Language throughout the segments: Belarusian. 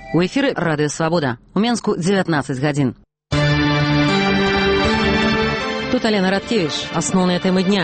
У эфіры Радыё Свабода. У Менску 19 гадзін. Тут Алена Радкевіч. Асноўныя тэмы дня.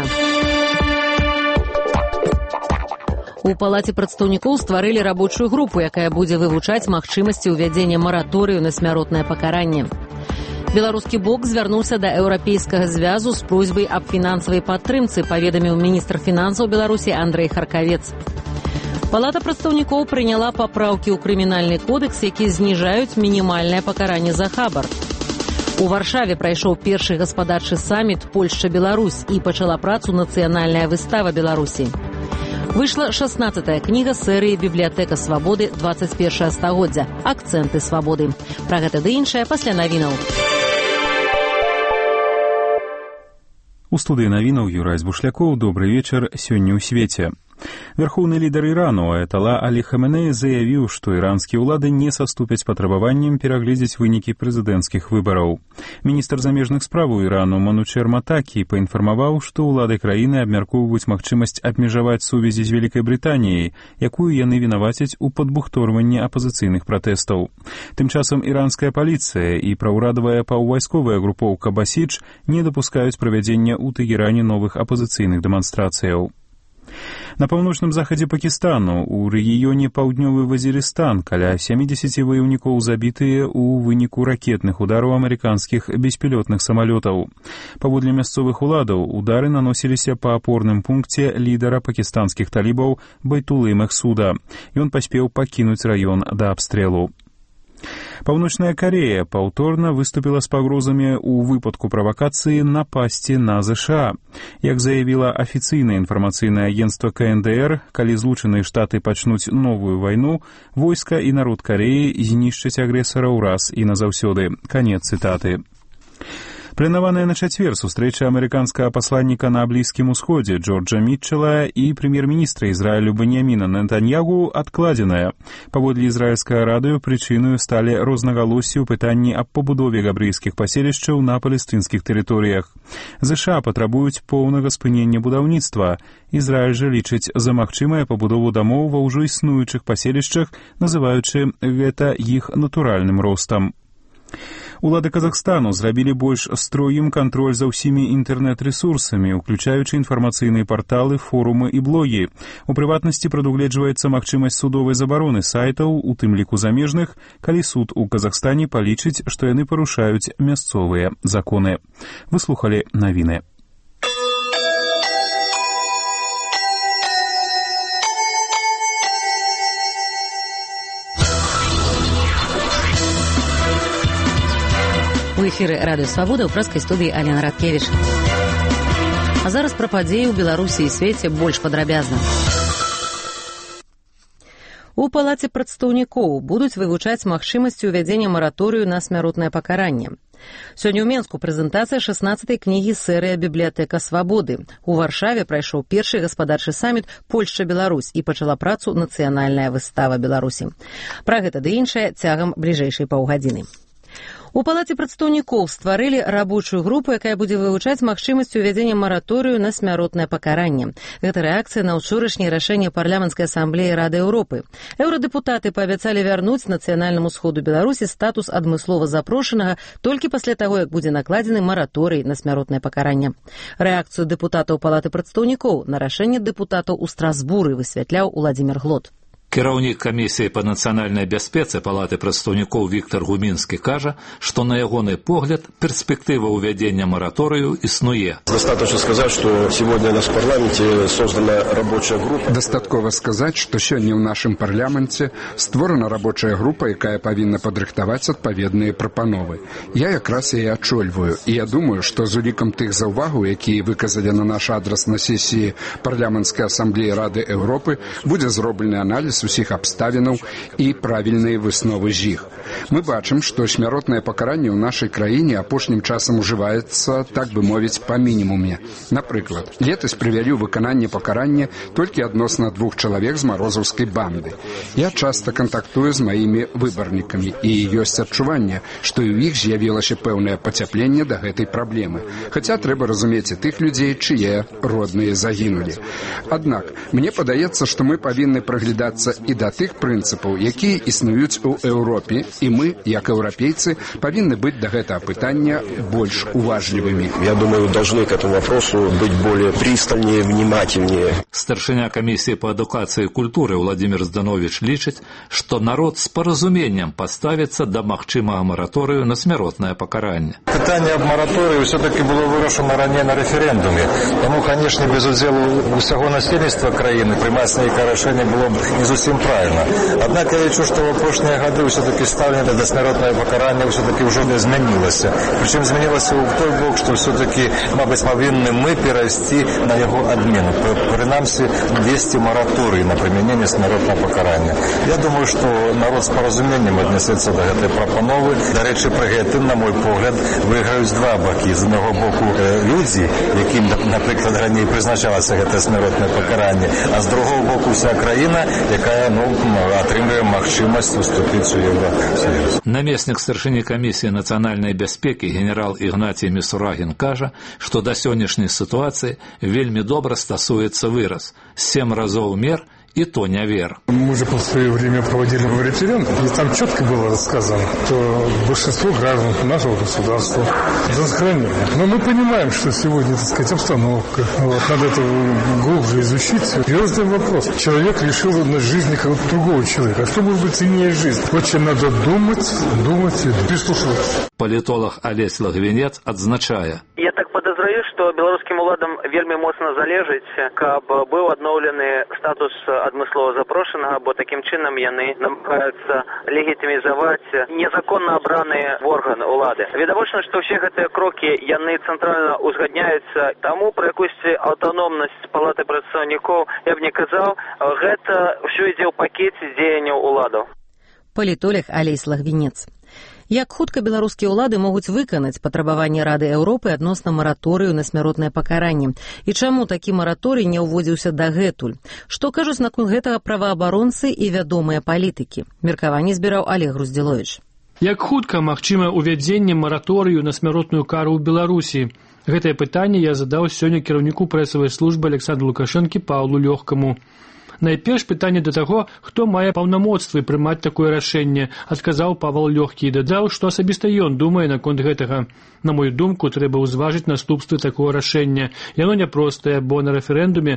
У Палаце прадстаўнікоў стварылі рабочую групу, якая будзе вывучаць магчымасці ўвядзення мараторыю на смяротнае пакаранне. Беларускі бок звярнуўся да Еўрапейскага звязу з просьбай аб фінансавай падтрымцы, паведаміў міністр фінансаў Беларусі Андрэй Харкавец. Палата прадстаўнікоў прыняла папраўкі ў крымінальны кодэкс, які зніжаюць мінімальнае пакаранне за хабар. У Варшаве прайшоў першы гаспадарчы саміт Польшча-Беларусь і пачала працу нацыянальная выстава Беларусі. Выйшла 16-я кніга серыі «Бібліятэка свабоды. 21 стагоддзя. Акцэнты свабоды». Пра гэта ды іншае пасля навінаў. У студыі навінаў Юрай Збушлякоў. Добры вечар. Сёння ў свеце. Верховны лідар Ірану Аятала Алі Хаменеі заявіў, што іранскія ўлады не саступяць патрабаванням перагледзець вынікі прэзідэнцкіх выбараў. Міністр замежных справаў Ірану Манучер Матакі паінфармаваў, што ўлады краіны абмяркоўваюць магчымасць абмежаваць сувязі з Вялікай Брытаніяй, якую яны вінавацяць у падбухторванні апазіцыйных пратэстаў. Тым часам іранская паліцыя і праўрадавая паўвайсковая групоўка Басідж не дапускаюць правядзення ў Тэгеране новых апазіцыйных дэманстрацыяў. На паўночным захадзе Пакістану, у рэгіёне Паўднёвы Вазірыстан, каля 70 ваяўнікоў забітыя ў выніку ракетных удараў амерыканскіх беспілётных самалётаў. Паводле мясцовых уладаў, удары наносіліся па апорным пункце лідара пакістанскіх талібаў Байтулы Мехсуда. Ён паспеў пакінуць раён да абстрэлу. Паўночная Карея паўторна выступіла з пагрозамі ў выпадку правакацыі напасці на ЗША. Як заявіла афіцыйнае інфармацыйнае агенцтва КНДР, калі Злучаныя Штаты пачнуць новую вайну, войска і народ Кареі знішчаць агрэсара ўраз і назаўсёды. Канец цытаты. Планаваная на чацвер сустрэча амерыканскага пасланніка на Блізкім Усходзе Джорджа Мітчэла і прэм'ер-міністра Ізраілю Беньяміна Нетаньягу адкладзеная. Паводле ізраільскага радыё прычынаю сталі рознагалоссі ў пытанні аб пабудове габрэйскіх паселішчаў на палестынскіх тэрыторыях. ЗША патрабуюць поўнага спынення будаўніцтва. Ізраіль жа лічыць за магчымае пабудову дамоў ва ўжо існуючых паселішчах, называючы гэта іх натуральным ростам. Улады Казахстану зрабілі больш строгім кантроль за ўсімі інтэрнэт-рэсурсамі, уключаючы інфармацыйныя парталы, форумы і блогі. У прыватнасці прадугледжваецца магчымасць судовай забароны сайтаў, у тым ліку замежных, калі суд у Казахстане палічыць, што яны парушаюць мясцовыя законы. Вы слухалі навіны. У эфіры Радыё Свабода ў праскай студыі Алена Радкевіч. А зараз пра падзеі ў Беларусі і свеце больш падрабязна. У Палаце прадстаўнікоў будуць вывучаць магчымасці ўвядзення мараторыю на смяротнае пакаранне. Сёння ў Менску прэзентацыя 16-й кнігі серыя «Бібліятэка свабоды». У Варшаве прайшоў першы гаспадарчы саміт Польшча-Беларусь і пачала працу нацыянальная выстава Беларусі. Пра гэта ды іншае цягам бліжэйшай паўгадзіны. У Палаце прадстаўнікоў стварылі рабочую групу, якая будзе вывучаць магчымасць увядзення мараторыю на смяротнае пакаранне. Гэта рэакцыя на ўчорашняе рашэнне парламенцкай асамблеі Рады Еўропы. Еўрадэпутаты паабяцалі вярнуць нацыянальнаму сходу Беларусі статус адмыслова запрошанага толькі пасля таго, як будзе накладзены мараторый на смяротнае пакаранне. Рэакцыю дэпутатаў Палаты прадстаўнікоў на рашэнне дэпутатаў у Страсбуры высвятляў Уладзімір Глот. Кіраўнік камісіі па нацыянальнай бяспецы Палаты прадстаўнікоў Віктар Гумінскі кажа, што на ягоны погляд перспектыва ўвядзення мараторыю існуе. Достаточно сказать, что сегодня у нас в парламенте создана рабочая группа. Дастаткова сказаць, што сёння ў нашым парламенце створана рабочая група, якая павінна падрыхтаваць адпаведныя прапановы. Я якраз яе ачольваю, і я думаю, што з улікам тых заўвагаў, якія выказалі на наш адрас на сесіі парламенцкай асамблеі Рады Еўропы, будзе зроблены аналіз усіх абставінаў і правільныя высновы з іх. Мы бачым, што смяротнае пакаранне ў нашай краіне апошнім часам ужываецца, так бы мовіць, па мінімуме. Напрыклад, летась прывялі ў выкананне пакарання толькі адносна 2 чалавек з марозаўскай банды. Я часта кантактую з маімі выбарнікамі, і ёсць адчуванне, што і ў іх з'явілася пэўнае пацяпленне да гэтай праблемы. Хаця трэба разумець і тых людзей, чые родныя загінулі. Аднак, мне падаецца, што мы павінны прыглядацца і да тых прынцыпаў, якія існуюць у Еўропе, і мы, як еўрапейцы, павінны быць да гэтага пытання больш уважлівымі. Я думаю, должны к этому вопросу быть более пристальнее, внимательнее. Старшыня камісіі па адукацыі і культуры Владимир Зданович лічыць, што народ з паразуменнем паставіцца да магчымага мараторыю на смяротнае пакаранне. Пытанне аб мараторыі ўсё-таки было вырашана раней на рэферэндуме. Таму, канешне, без удзелу ўсяго насельніцтва краіны прымаць нейкае рашэнне было б не зусім правільна. Аднак я лічу, што ў апошнія гады ўсё-таки стаўленне да смяротнае пакарання ўсё-таки ўжо змянілася. Прычым змянілася ў той бок, што ўсё-таки, мабыць, павінны мы перайсці на яго адмену. Прынамсі, весці мараторый на прымяненне смяротнага пакарання. Я думаю, што народ з паразуменнем аднесецца да гэтай прапановы. Дарэчы, пры гэтым, на мой погляд, выйграюць два бакі. З аднаго боку людзі, якім, напрыклад, раней прызначалася гэтае смяротнае пакаранне, а з другого боку вся краіна, якая атрымлівае магчымасць уступіць у Еўросаюз. Намеснік старшыні камісіі нацыянальнай бяспекі генерал Ігнацій Місурагін кажа, што да сённяшняй сітуацыі вельмі добра стасуецца выраз «7 разоў мер» и то не вер. Мы же в свое время проводили референдум, и там четко было сказано, что большинство граждан нашего государства за сохранение. Но мы понимаем, что сегодня, так сказать, обстановка. Надо это глубже изучить. И разный вопрос. Человек решил на жизни какого-то другого человека. А что может быть ценнее жизни? Очень надо думать и прислушиваться. Палітолог Алесь Лагвінец адзначае. Я так подозраю, што беларускім уладам вельмі моцна залежыць, каб быў адноўлены статус адмыслова запрошанага, бо такім чынам яны намагаюцца легітымізаваць незаконна абраныя органы ўлады. Відавочна, што ўсе гэтыя крокі яны цэнтральна узгадняюцца, таму пра якусь аўтаномнасць палаты прадстаўнікоў я б не казаў, гэта ўсё ідзе ў пакеце дзеянняў уладаў. Палітолог Алесь Лагвінец. Як хутка беларускія ўлады могуць выканаць патрабаванні Рады Еўропы адносна мараторыю на смяротнае пакаранне? І чаму такі мараторый не ўводзіўся дагэтуль? Што кажуць наконт гэтага праваабаронцы і вядомыя палітыкі? Меркаванне збіраў Олег Груздзіловіч. Як хутка магчыма ўвядзенне мараторыю на смяротную кару ў Беларусі? Гэтае пытанне я задаў сёння кіраўніку прэсавай службы Александру Лукашэнкі Паўлу Лёгкаму. Найперш пытанне да таго, хто мае паўнамоцтвы прымаць такое рашэнне, адказаў Павел Лёгкі і дадаў, што асабіста ён думае наконт гэтага. На мою думку, трэба ўзважыць наступствы такого рашэння. Яно няпростае, бо на рэферэндуме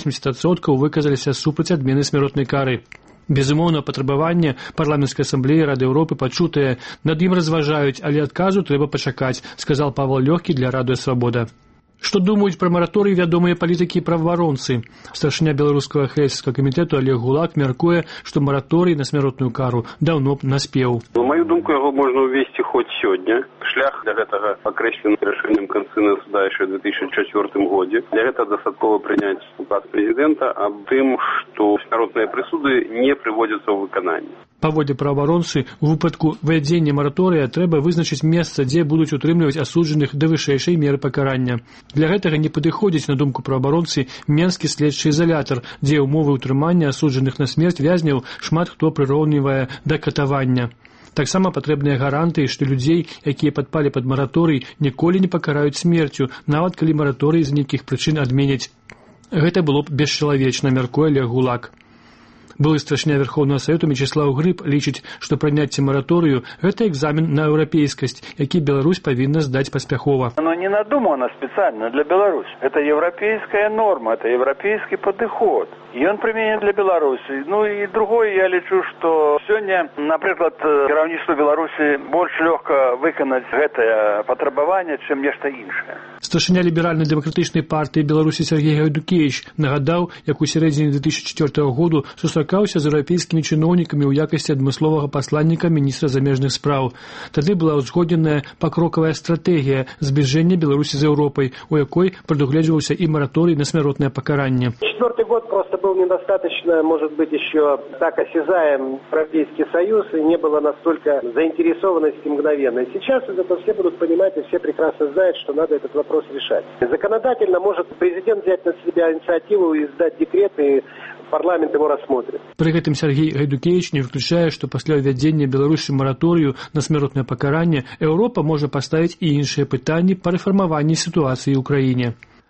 80% выказаліся супраць адмены смяротнай кары. Безумоўна, патрабаванне парламенцкай асамблеі Рады Еўропы пачутае, над ім разважаюць, але адказу трэба пачакаць, сказал Павел Лёгкі для Радыё Свабода. Што думаюць пра мараторый вядомыя палітыкі і праваабаронцы? Старшыня беларускага хэсскага камітэту Олег Гулак мяркуе, што мараторый на смяротную кару даўно б наспеў. На маю думку, яго можна ўвесці хоць сёння. Шлях для гэтага акрэслены рашэннем Канстытуцыйнага суда яшчэ ў 2004 годзе. Для гэтага дастаткова прыняць указ прэзідэнта аб тым, што смяротныя прысуды не прыводзяцца ў выкананне. Паводле праваабаронцы, у выпадку ввядзення мараторыя трэба вызначыць месца, дзе будуць утрымліваць асуджаных да вышэйшай меры пакарання. Для гэтага не падыходзіць, на думку праваабаронцы, менскі следчы ізалятар, дзе ўмовы ўтрымання асуджаных на смерць вязняў шмат хто прыраўнівае да катавання. Таксама патрэбныя гарантыі, што людзей, якія падпалі пад мараторый, ніколі не пакараюць смерцю, нават калі мараторый з нейкіх прычын адменяць. Гэта было б бесчалавечна, мяркуе Олег Гулак. Былы старшыня Верховнага Савету Мячеслав Грыб лічыць, што прыняцце мараторыю – гэта экзамен на еўрапейскасць, які Беларусь павінна здаць паспяхова. Оно не надумано специально для Беларуси. Это европейская норма, это европейский подход. И он применен для Беларуси. Ну и другое, я лічу, что сегодня, например, кіраўніцтву Беларуси больше легко выканаць гэтае патрабаванне, чем нешта іншае. Старшыня ліберальна-дэмакратычнай партыі Беларусі Сергей Гайдукевич нагадаў, як у сярэдзіне 2004 году сустракаўся з еўрапейскімі чыноўнікамі ў якасці адмысловага пасланніка міністра замежных спраў. Тады была ўзгодненая пакрокавая стратэгія збліжэння Беларусі з Еўропай, у якой прадугледжваўся і мараторый на смяротнае пакаранне. Четвертый год просто был недостаточно, может быть, еще так осязаем Европейский Союз, и не было настолько заинтересованности мгновенной. Сейчас это все будут понимать, и все прекрасно знают, что надо этот вопрос решать. Законодательно может президент взять на себя инициативу и издать декрет, и парламент его рассмотрит. Пры гэтым Сергей Гайдукевич не выключае, што пасля ўвядзення Беларусі мараторыю на смяротнае пакаранне Еўропа можа паставіць і іншыя пытанні па рэфармаванні сітуацыі ў краіне.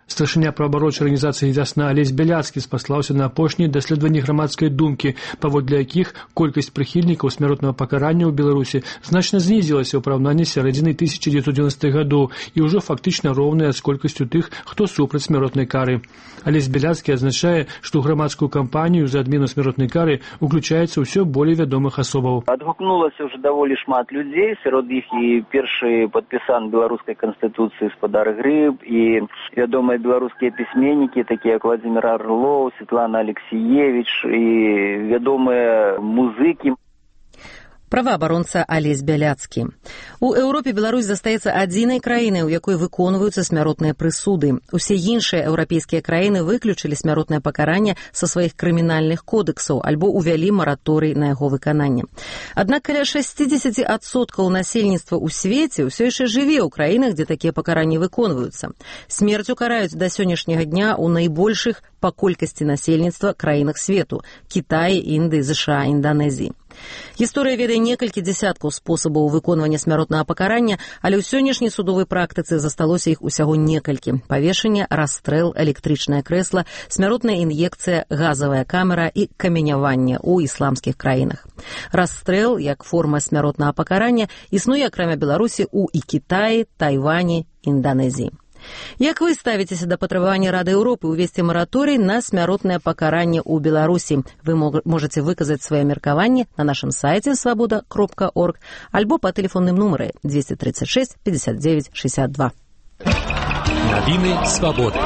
Старшыня праваабарончай арганізацыі «Вясна» Алесь Бяляцкі спаслаўся на апошнія даследаванні грамадскай думкі, паводле якіх колькасць прыхільнікаў смяротнага пакарання ў Беларусі значна знізілася ў параўнанні з сярэдзінай 1990-х гадоў і ўжо фактычна роўная з колькасцю тых, хто супраць смяротнай кары. Алесь Бяляцкі адзначае, што ў грамадскую кампанію за адмену смяротнай кары уключаецца ўсё болей вядомых асобаў. Адгукнулася ўжо даволі шмат людзей, сярод іх і першы падпісант беларускай канстытуцыі спадар Грыб, і вядомыя беларускія пісьменнікі, такія як Владзімір Арлоў, Светлана Алексіевіч, і вядомыя музыкі. Праваабаронца Алесь Бяляцкі. У Еўропе Беларусь застаецца адзінай краінай, у якой выконваюцца смяротныя прысуды. Усе іншыя еўрапейскія краіны выключылі смяротнае пакаранне са сваіх крымінальных кодэксаў альбо увялі мараторый на яго выкананне. Аднак каля 60% насельніцтва ў свеце ўсё яшчэ жыве ў краінах, дзе такія пакаранні выконваюцца. Смерцю караюць да сённяшняга дня ў найбольшых па колькасці насельніцтва краінах свету – Кітаі, Індыі, ЗША, Інданезіі. Гісторыя ведае некалькі дзясяткаў спосабаў выконвання смяротнага пакарання, але ў сённяшняй судовай практыцы засталося іх усяго некалькі. Павешанне, расстрэл, электрычнае крэсла, смяротная ін'екцыя, газавая камера і каменяванне ў ісламскіх краінах. Расстрэл, як форма смяротнага пакарання, існуе акрамя Беларусі ў і Кітаі, Тайвані, Інданезіі. Як вы ставіцеся да патрабавання Рады Еўропы ўвесці мараторый на смяротнае пакаранне ў Беларусі? Вы можаце выказаць свае меркаванні на нашым сайце svoboda.org альбо па тэлефонным нумары 236 59 62. Навіны свабоды.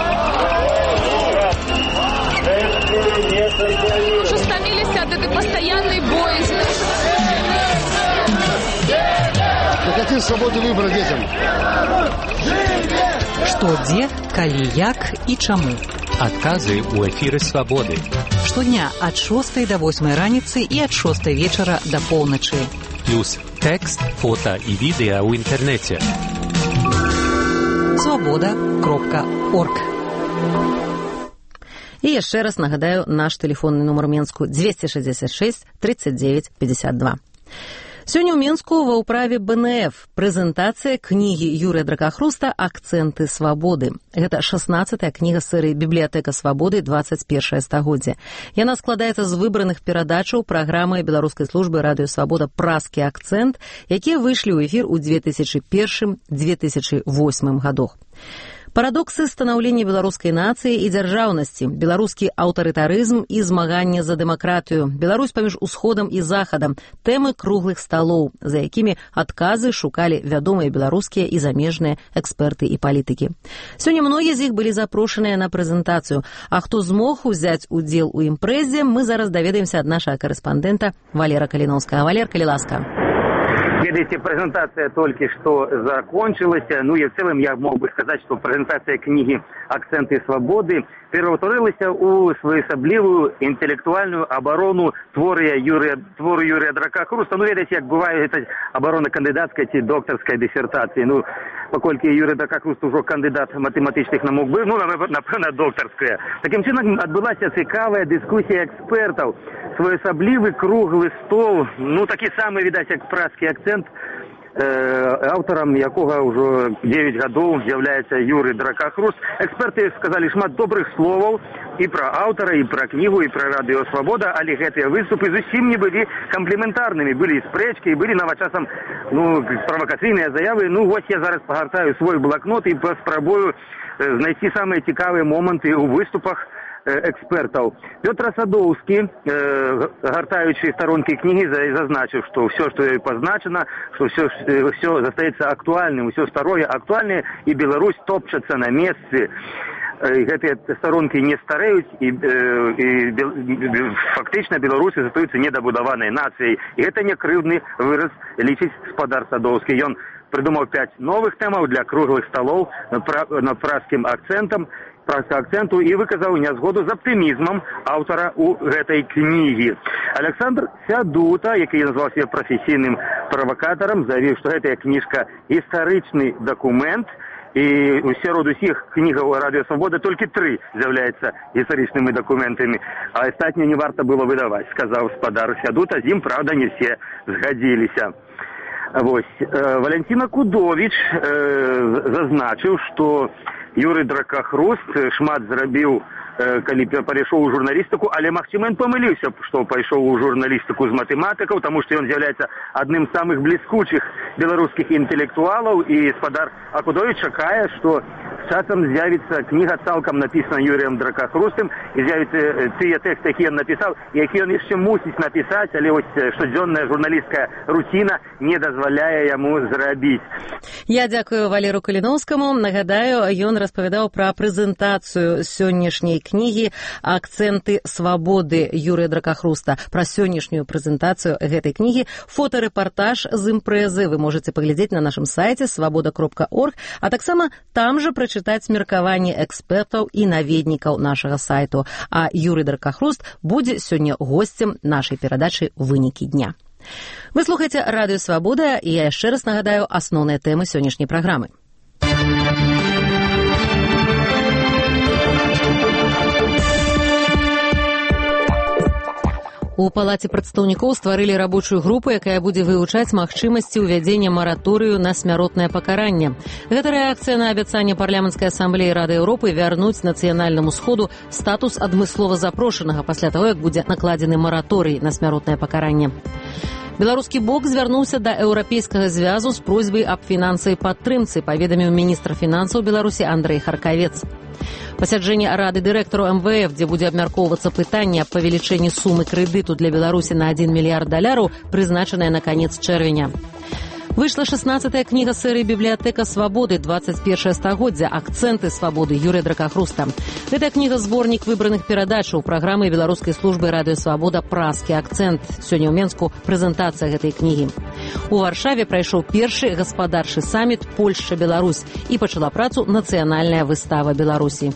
Уже стаміліся ад этой пастаяннай боязни. Какие свободы выбора детям? Што, дзе, калі, як і чаму. Адказы ў эфіры «Свабоды». Штодня ад 6 до 8 раніцы і ад 6 вечара до поўначы. Плюс тэкст, фота і відэа ў інтэрнэце. svoboda.org. І яшчэ раз нагадаю наш тэлефонны нумар Менску 266 39 52. Сёння ў Менску ва ўправе БНФ прэзентацыя кнігі Юрыя Дракахруста «Акцэнты свабоды». Гэта 16-я кніга серыі «Бібліятэка свабоды. 21 стагоддзе». Яна складаецца з выбраных перадачаў праграмы беларускай службы радыё «Свабода» «Празкі акцэнт», якія выйшлі ў эфір у 2001-2008 гадах. Парадоксы станаўлення беларускай нацыі і дзяржаўнасці, беларускі аўтарытарызм і змаганне за дэмакратыю, Беларусь паміж усходам і захадам, тэмы круглых сталоў, за якімі адказы шукалі вядомыя беларускія і замежныя эксперты і палітыкі. Сёння многія з іх былі запрошаныя на прэзентацыю, а хто змог узяць удзел у імпрэзе, мы зараз даведаемся ад нашага карэспандэнта Валера Каліноўскага. Валер, калі ласка. Видите, презентация только что закончилась. Ну и в целом я мог бы сказать, что презентация книги «Акценты свободы» пераўтварылася ў своеасаблівую інтэлектуальную абарону твору Юрия Дракахруста. Ну, ведаеце, як бывае гэта абарона кандыдацкай ці доктарскай дысертацыі. Ну, паколькі Юрий Дракахруст ужо кандыдат матэматычных навук быў, ну, напэўна, доктарская. Такім чынам адбылася цікавая дыскусія экспертаў. Своеасаблівы круглы стол, ну, такі самы, відаць, як празкі акцэнт, аўтарам якога ўжо 9 гадоў з'яўляецца Юрый Дракахруст. Эксперты сказалі шмат добрых словаў і пра аўтара, і пра кнігу, і пра радыё «Свабода», але гэтыя выступы зусім не былі кампліментарнымі, былі спрэчкі, былі нават часам правакацыйныя заявы. Ну, вось я зараз пагартаю свой блакнот і паспрабую знайсці самыя цікавыя моманты ў выступах экспертаў. Пётр Садоўскі, гартаючы старонкі кнігі, зазначыў, што ўсё, што ёй пазначана, што ўсё застаецца актуальным, ўсё старое актуальнае, і Беларусь топчацца на месцы. Гэтыя старонкі не стареюць, і фактычна беларусы застаюцца недабудаванай нацыяй. І гэта не крыўдны выраз, лічыць спадар Садоўскі. Ён прыдумаў 5 новых тэмаў для круглых сталоў над празкім акцэнту і выказаў нязгоду з аптымізмам аўтара ў гэтай кнігі. Александр Сядута, які назваў себе прафесійным правакатарам, заявіў, што гэтая кніжка гістарычны дакумент, і сярод усіх кнігаў радыё «Свабода» толькі 3 з'яўляюцца гістарычнымі дакументамі, а астатнія не варта было выдаваць, сказаў спадар Сядута. З ім, правда, не все згадзіліся. Вось. Валянціна Кудовіч зазначыў, што Юрый Дракахруст шмат зрабіў, калі перайшоў у журналістыку, але, магчыма, ён памыліўся, што пайшоў у журналістыку з матэматыкаў, таму што ён з'яўляецца адным з самых бліскучых беларускіх інтэлектуалаў, і спадар Акудовіч чакае, што часам з'явіцца кніга цалкам напісана Юрыем Дракахрустам, і з'явіцца тыя тэксты, які ён напісаў, які ён яшчэ мусіць напісаць, але вось штодзённая журналісцкая руціна не дазваляе яму зрабіць. Я дзякую Валеру Каліноўскаму. Нагадаю, ён распавядаў пра прэзентацыю сённяшняй кнігі «Акценты свабоды» Юрыя Дракахруста. Пра сённяшнюю прэзентацыю гэтай кнігі фотарэпартаж з імпрэзы вы можаце паглядзець на нашым сайце свабода.орг, а таксама там жа прачытаць меркаванні экспертаў і наведнікаў нашага сайту. А Юрый Дракахруст будзе сёння госцем нашай перадачы «Вынікі дня». Вы слухаеце Радыё Свабода, і я яшчэ раз нагадаю асноўныя тэмы сённяшняй праграмы. У палаце прадстаўнікоў стварылі рабочую групу, якая будзе вывучаць магчымасці ўвядзення мараторыю на смяротнае пакаранне. Гэта рэакцыя на абяцанне парламенцкай асамблеі Рады Еўропы вярнуць нацыянальнаму сходу статус адмыслова запрошанага пасля таго, як будзе накладзены мараторый на смяротнае пакаранне. Беларускі бок звярнуўся да Еўрапейскага звязу з просьбай аб фінансавай падтрымцы, паведаміў міністр фінансаў Беларусі Андрэй Харкавец. Пасяджэнне Рады дырэктару МВФ, дзе будзе абмяркоўвацца пытанне аб павелічэнні сумы крэдыту для Беларусі на $1 мільярд, прызначанае на канец чэрвеня. Выйшла 16-я кніга серыі «Бібліятэка свабоды. 21 стагоддзя. Акценты свабоды» Юрыя Дракахруста. Гэта кніга-зборнік выбраных перадач у праграмы беларускай службы «Радыё Свабода» «Празкі акцэнт». Сёння ў Менску прэзентацыя гэтай кнігі. У Варшаве прайшоў першы гаспадарчы саміт Польшча-Беларусь і пачала працу нацыянальная выстава Беларусі.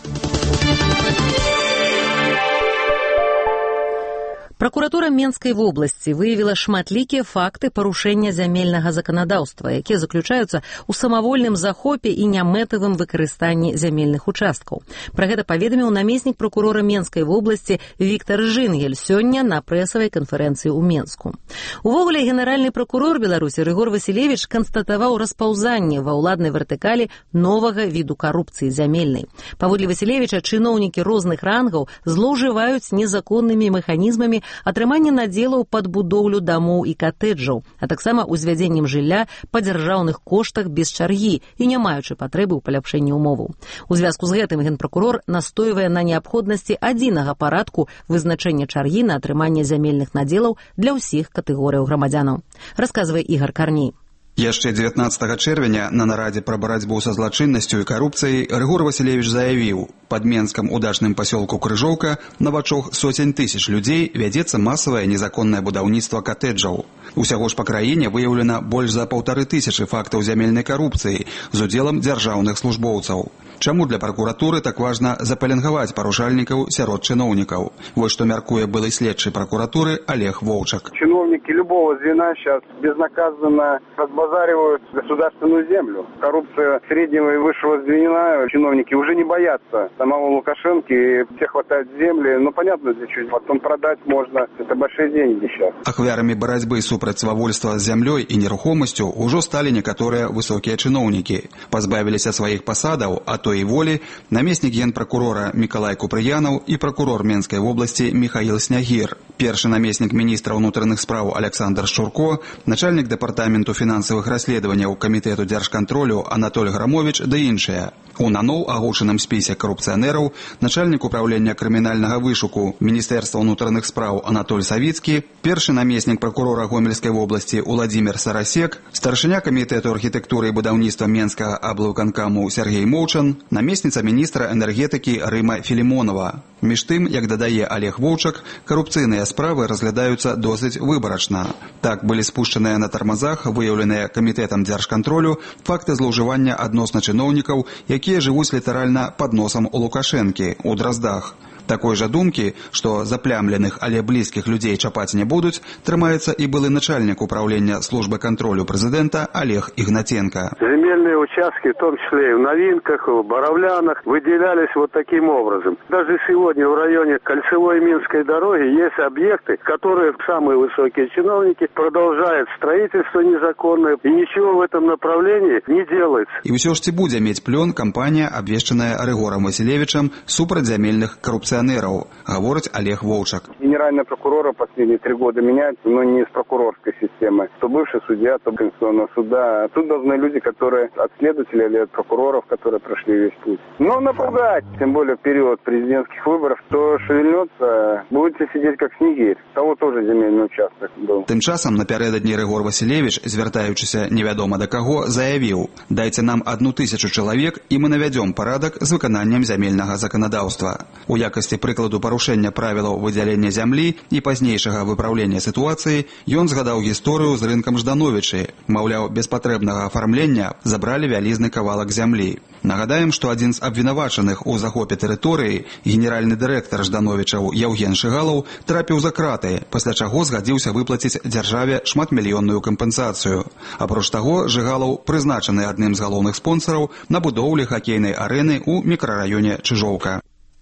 Пракуратура Менскай вобласці выявіла шматлікія факты парушэння зямельнага заканадаўства, якія заключаюцца ў самавольным захопе і нямэтавым выкарыстанні зямельных участкаў. Пра гэта паведаміў намеснік пракурора Менскай вобласці Віктар Жынгель сёння на прэсавай канферэнцыі ў Менску. Увогуле, генеральны пракурор Беларусі Рыгор Васілевіч канстатаваў распаўзанне ва ўладнай вертыкалі новага віду карупцыі зямельнай. Паводле Васілевіча, чыноўнікі розных рангаў злоўжываюць незаконнымі механізмамі атрымання надзелаў пад будоўлю дамоў і катэджаў, а таксама узвядзеннем жылля па дзяржаўных коштах без чаргі і не маючы патрэбы ў паляпшэнні ўмоваў. У звязку з гэтым генпракурор настойвае на неабходнасці адзінага парадку вызначэння чаргі на атрыманне зямельных надзелаў для ўсіх катэгорыяў грамадзянаў. Расказвае Ігар Карней. Яшчэ 19 чэрвеня на нарадзе пра барацьбу са злачыннасцю і карупцыяй Рыгор Васілевіч заявіў, пад Менскам у дачным пасёлку Крыжоўка на вачах сотень тысяч людзей вядзецца масавае незаконнае будаўніцтва катэджаў. Усяго ж па краіне выяўлена больш за 1500 фактаў зямельнай карупцыі з удзелам дзяржаўных службоўцаў. Чаму для пракуратуры так важна запаленгаваць парушальнікаў сярод чыноўнікаў? Вось што мяркуе былы следчы пракуратуры Олег Волчак. Чиновники любого звена сейчас безнаказанно разбазаривают государственную землю. Коррупция среднего и высшего звена, чиновники уже не боятся самого Лукашенко, и все хватают земли. Ну, понятно, для чего. Потом продать можно. Это большие деньги сейчас. Ахвярамі барацьбы супраць свавольства з зямлёй і нерухомасцю ўжо сталі некаторыя высокія чыноўнікі. Пазбавіліся сваіх пасадаў, а то і волі намеснік генпракурора Мікалай Купрыянаў і пракурор Менскай вобласці Михаил Снягір. Першы намеснік міністра ўнутраных спраў Александр Шчурко, начальнік дэпартаменту фінансавых расследаванняў камітэту дзяржкантролю Анатоль Грамович да іншыя. У наноў агучаным спісе карупцыянераў начальнік управлення крымінальнага вышуку Міністэрства ўнутраных спраў Анатоль Савіцкі, першы намеснік пракурора Гомельскай вобласці Уладзімир Сарасек, старшыня камітэту архітэктуры і будаўніцтва Менскага аблвыканкаму Сергей Моўчан, намесніца міністра энергетыкі Рыма Філімонова. Між тым, як дадае Олег Волчак, карупцыйныя справы разглядаюцца досыць выбарачна. Так былі спушчаныя на тармазах, выяўленыя камітэтам дзяржкантролю, факты злоўжывання адносна чыноўнікаў, якія жывуць літаральна пад носам у Лукашэнкі, у Драздах. Такой жа думкі, што заплямленых, але блізкіх людзей чапаць не будуць, трымаецца і былы начальнік управлення службы контролю президента Олег Игнатенко. Земельные участки, в том числе и в Новинках, в Боровлянах, выделялись вот таким образом. Даже сегодня в районе Кольцевой Минской дороги есть объекты, которые самые высокие чиновники продолжают строительство незаконное, и ничего в этом направлении не делается. И все ж ці будзе мець плён кампанія, абвешчаная Рыгором Василевичем супраць зямельных коррупционеров, говорит Олег Волчак. Генерального прокурора последние 3 года меняют, но не из прокурорской системы. То бывший судья, то Конституционного суда. Тут должны люди, которые от следователей или от прокуроров, которые прошли весь путь. Но напугать, тем более в период президентских выборов, то шевельнется, будете сидеть как снегирь. Того тоже земельный участок был. Тым часам напярэдадні Рыгор Василевич, звяртаючыся невядома да каго, заявіў: «Дайце нам 1000 чалавек, і мы навядзём парадак з выкананнем зямельнага заканадаўства». У якасці прыкладу парушэння правілаў выдзялення зямлі і пазнейшага выпраўлення сітуацыі ён згадаў гісторыю з рынкам Ждановічы. Маўляў, без патрэбнага афармлення забралі вялізны кавалак зямлі. Нагадаем, што адзін з абвінавачаных у захопе тэрыторыі, генеральны дырэктар Ждановічаў Яўген Шыгалаў, трапіў за краты, пасля чаго згадзіўся выплаціць дзяржаве шматмільённую кампенсацыю. Апроч таго, Жыгалаў прызначаны адным з галоўных спонсараў на будоўлі хакейнай арэны ў мікрараёне Чыжоўка.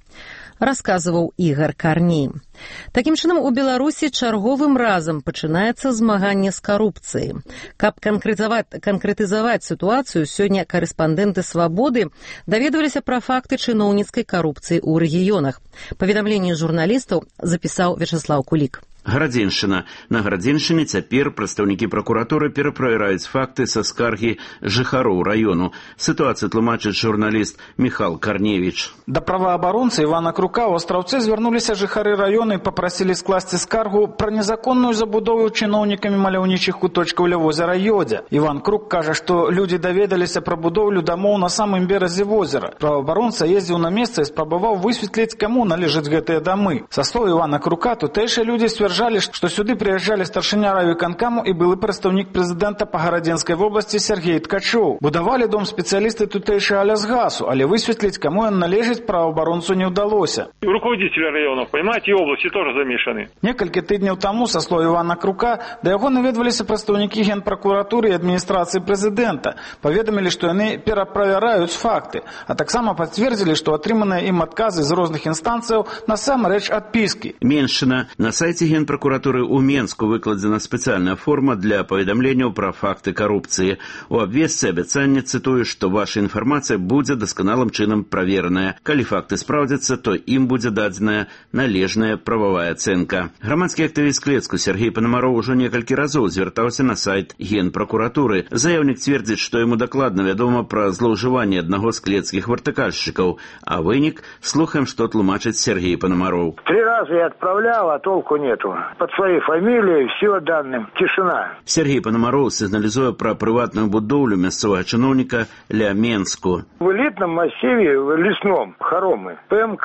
Расказваў Ігар Карней. Такім чынам, у Беларусі чарговым разам пачынаецца змаганне з карупцыяй. Каб канкрэтызаваць сітуацыю, сёння карэспандэнты «Свабоды» даведваліся пра факты чыноўніцкай карупцыі ў рэгіёнах. Паведамленне журналістаў запісаў Вячаслаў Кулік. Градзеншчына. На Градзеншчыне цяпер прадстаўнікі пракуратуры пераправяраюць факты са скаргі жыхароў раёну. Сітуацыю тлумачыць журналіст Міхал Карневіч. Да праваабаронцы Івана Крука ў Астраўцы звярнуліся жыхары раёна і папрасілі скласці скаргу пра незаконную забудову чыноўнікамі маляўнічых куточкаў ля возера Йодзя. Іван Крук кажа, што людзі даведаліся пра будоўлю дамоў на самым беразе возера. Праваабаронца ездзіў на месца і спрабаваў высветліць, каму належаць гэтыя дамы. Са слоў Івана Крука, тутэйшыя людзі сцвярджалі, што сюды прыязджалі старшыня райвыканкаму і былы прадстаўнік прэзідэнта па Гарадзенскай вобласці Сергей Ткачоў. Будавалі дом спецыялісты тутэйшага лясгасу, але высветліць, каму ён належыць, праваабаронцу не ўдалося. Руководители районов, понимаете, и области тоже замешаны. Некалькі тыдняў таму, са слоў Івана Крука, да яго наведваліся прадстаўнікі генпракуратуры і адміністрацыі прэзідэнта. Паведамілі, што яны пераправяраюць факты, а таксама пацвердзілі, што атрыманыя ім адказы з розных інстанцыяў насамрэч адпіскі. Меншчына. На сайце генпракуратуры ў Менску выкладзена спецыяльная форма для паведамленняў пра факты карупцыі. У абвестцы абяцанне цытую, што ваша інфармацыя будзе дасканалым чынам правераная. Калі факты спраўдзяцца, то ім будзе дадзеная належная прававая ацэнка. Грамадскі актывіст Клецку Сергей Панамароў ужо некалькі разоў звяртаўся на сайт генпракуратуры. Заяўнік цвердзіць, што яму дакладна вядома пра злоўжыванне аднаго з клецкіх вертыкальшчыкаў, а вынік слухаем, што тлумачыць Сергей Панамароў. 3 раза я отправлял, а толку нету. Под своей фамилией, все данным. Тишина. Сергей Панамароў сігналізуе пра прыватную будоўлю мясцовага чыноўніка ля Менску. В элитном массиве, в лесном, хоромы, ПМК,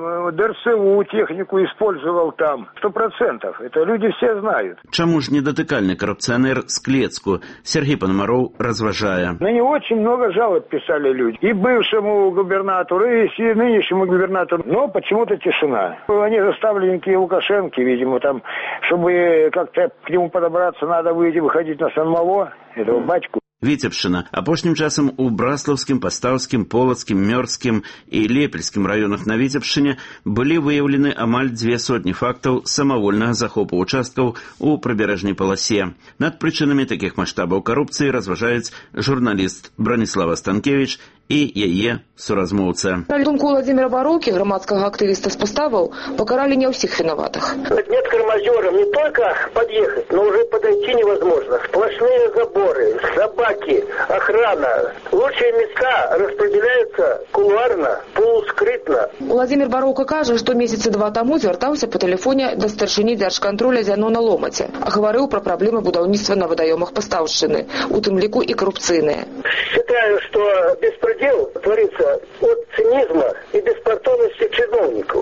ДРСУ технику использовал там. 100%. Это люди все знают. Чаму ж недатыкальны коррупционер з Клецку? Сергей Панамароў разважае. На него очень много жалоб писали люди. И бывшему губернатору, и нынешнему губернатору. Но почему-то тишина. Они заставленники Лукашенко, видимо, там, чтобы как-то к нему подобраться, надо выходить на Сан-Мало, этого батьку. Віцебшчына. Апошнім часам у Браслаўскім, Пастаўскім, Полацкім, Мёрзкім і Лепельскім раёнах на Віцебшчыне былі выяўлены амаль 200 фактаў самавольнага захопу участкаў у прыбярэжнай паласе. Над прычынамі такіх маштабаў карупцыі разважаюць журналіст Браніслава Станкевіч і яе суразмоўца. На думку Владимира Бароўкі, грамадскага актывіста з Паставаў, покарали не всех виноватых. Нет кормозерам не только подъехать, но уже подойти невозможно. Сплошные заборы, собаки, охрана. Лучшие места распределяются кулуарно, полускрытно. Владимир Бароўка кажа, што месяцы 2 таму звяртаўся па тэлефоне да старшыні дзяржкантроля Зянона Ломаце. Гаварыў пра праблемы будаўніцтва на вадаёмах Пастаўшчыны, у тым ліку і карупцыйныя. Считаю, что беспредел творится от цинизма и беспардонности чиновников.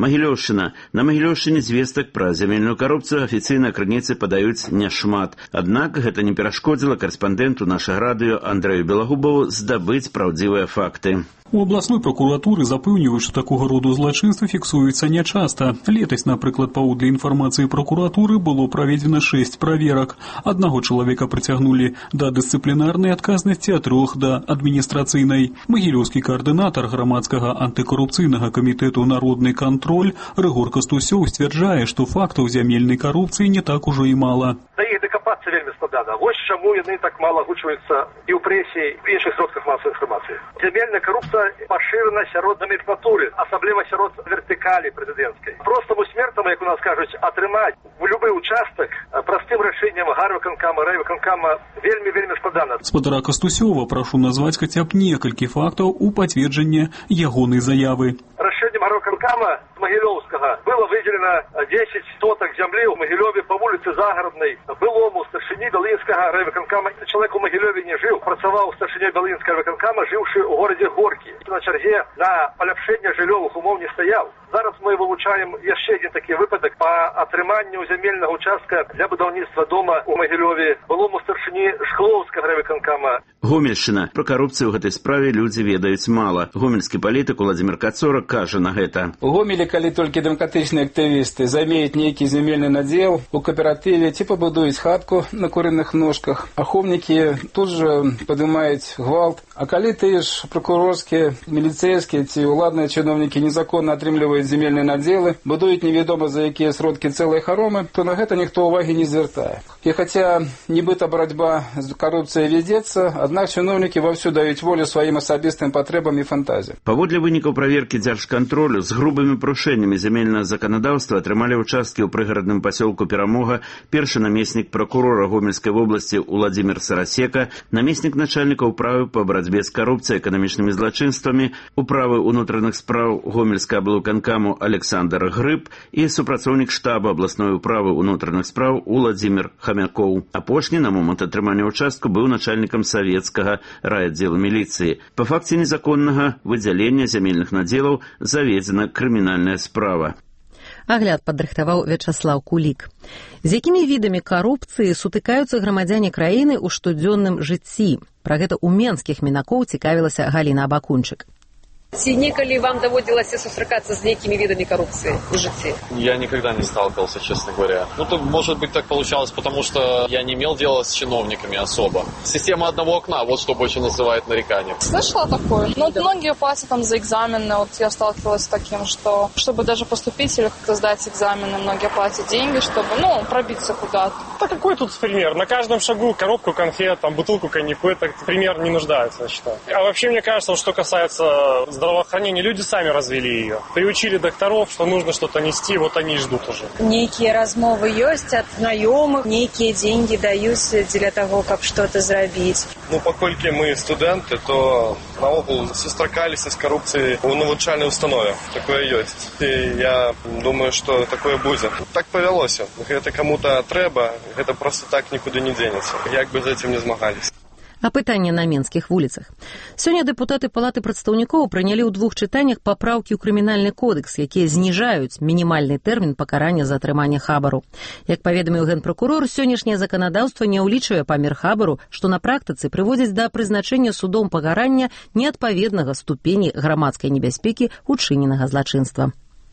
Магілёўшчына. На Магілёўшчыне звестак пра зямельную карупцыю афіцыйна крыніцы падаюць няшмат. Аднак гэта не перашкодзіла карэспандэнту нашага радыё Андрэю Белагубову здабыць праўдзівыя факты. У абласной пракуратуры запэўніваюць, што такога роду злачынствы фіксуюцца нячаста. Летась, напрыклад, паводле інфармацыі пракуратуры было праведзена 6 праверак. Аднаго чалавека прыцягнулі да дысцыплінарнай адказнасці, а 3 да адміністрацыйнай. Магілёўскі каардынатар грамадскага антыкарупцыйнага камітэту «Народны кантроль» Рыгор Кастусёў сцвярджае, што фактаў зямельнай карупцыі не так ужо і мала. Да іх дакапацца вельмі складана. Вось чаму яны так мала агучваюцца і ў прэсе, і ў іншых сродках масавай інфармацыі. Зямельная карупцыя пашырана сярод номенклатуры, асабліва сярод вертыкалі прэзідэнцкай. Простаму смертнаму, як у нас кажуць, атрымаць у любы участак простым рашэннем гарвыканкама, райвыканкама вельмі складана. Спадара Кастусёва прашу назваць хаця б некалькі фактаў у пацверджанне ягонай заявы. Рашэннем гарвыканкама з Магілёўскага было выделено 10 соток зямлі ў Магілёве па вуліцы Загараднай былому старшыні Белынскага райвыканкама. Чалавек у Магілёве не жыў, працаваў старшынёй Белынскага райвыканкама, жыўшы ў горадзе Горкі. На чарзе на паляпшэнне жыллёвых умоў не стаяў. Зараз мы вылучаем яшчэ адзін такі выпадак па атрыманню зямельнага участка для будаўніцтва дома ў Магілёве былому старшыні Шклоўскага райвыканкама. Гомельшчына. Пра карупцыю ў гэтай справе людзі ведаюць мала. Гомельскі палітык Уладзімір Кацора кажа на гэта. У Гомелі, калі толькі дэмакратычныя актывісты замеюць нейкі зямельны надзел у кааператыве ці пабудуюць хатку на курыных ножках, ахоўнікі тут жа падымаюць гвалт. А калі тыя ж пракурорскія, міліцэйскія ці ўладныя чыноўнікі незаконна атрымліваюць зямельныя надзелы, будуюць невядома за якія сродкі цэлыя харомы, то на гэта ніхто ўвагі не звяртае. І хаця нібыта барацьба з карупцыяй вядзецца, аднак чыноўнікі ваўсю даюць волю сваім асабістым патрэбам і фантазіям. Паводле вынікаў праверкі дзяржкантролю з грубымі парушэннямі зямельнага заканадаўства атрымалі ўчасткі ў прыгарадным пасёлку Перамога першы намеснік пракурора Гомельскай вобласці Уладзімір Сарасека, намеснік начальніка ўправы па барацьбе з карупцыяй, эканамічнымі злачынствамі, управы ўнутраных спраў Гомельскага аблвыканкаму Александр Грыб і супрацоўнік штаба абласной управы ўнутраных спраў Уладзімір Хамякоў. Апошні на момант атрымання ўчастку быў начальнікам савецкага райаддзела міліцыі. Па факце незаконнага выдзялення зямельных надзелаў заведзена крымінальная справа. Агляд падрыхтаваў Вячаслаў Кулік. З якімі відамі карупцыі сутыкаюцца грамадзяне краіны ў штодзённым жыцці? Пра гэта ў менскіх мінакоў цікавілася Галіна Абакунчык. Ці некалі вам даводзілася сустракацца з некімі видами коррупции в житті? Я никогда не сталкивался, честно говоря. Может быть, так получалось, потому что я не имел дела с чиновниками особо. Система одного окна, вот что больше называют нареканием. Слышала такое? Многие платят там за экзамены. Вот я сталкивалась с таким, что чтобы даже поступить или как-то сдать экзамены, многие платят деньги, чтобы, пробиться куда-то. Да какой тут пример? На каждом шагу коробку конфет, там, бутылку коньяку, это пример не нуждается, я считаю. А вообще, мне кажется, что касается здравоохранения, люди сами развели ее. Приучили докторов, что нужно что-то нести, вот они и ждут уже. Некие размовы есть от знакомых, некие деньги даюць для того, каб что-то зрабіць. Паколькі мы студенты, то наогул сустракаліся з коррупцией у навучальнай установе. Такое ёсць. І я думаю, что такое будзе. Так павялося. Гэта кому-то трэба, гэта просто так нікуды не дзенецца. Як бы з этим не змагались. Апытанне на менскіх вуліцах. Сёння дэпутаты Палаты прадстаўнікоў прынялі ў 2 чытаннях папраўкі ў крымінальны кодэкс, якія зніжаюць мінімальны тэрмін пакарання за атрыманне хабару. Як паведаміў генпракурор, сённяшняе заканадаўства не ўлічвае памер хабару, што на практыцы прыводзіць да прызначэння судом пакарання неадпаведнага ступені грамадскай небяспекі учыненага злачынства.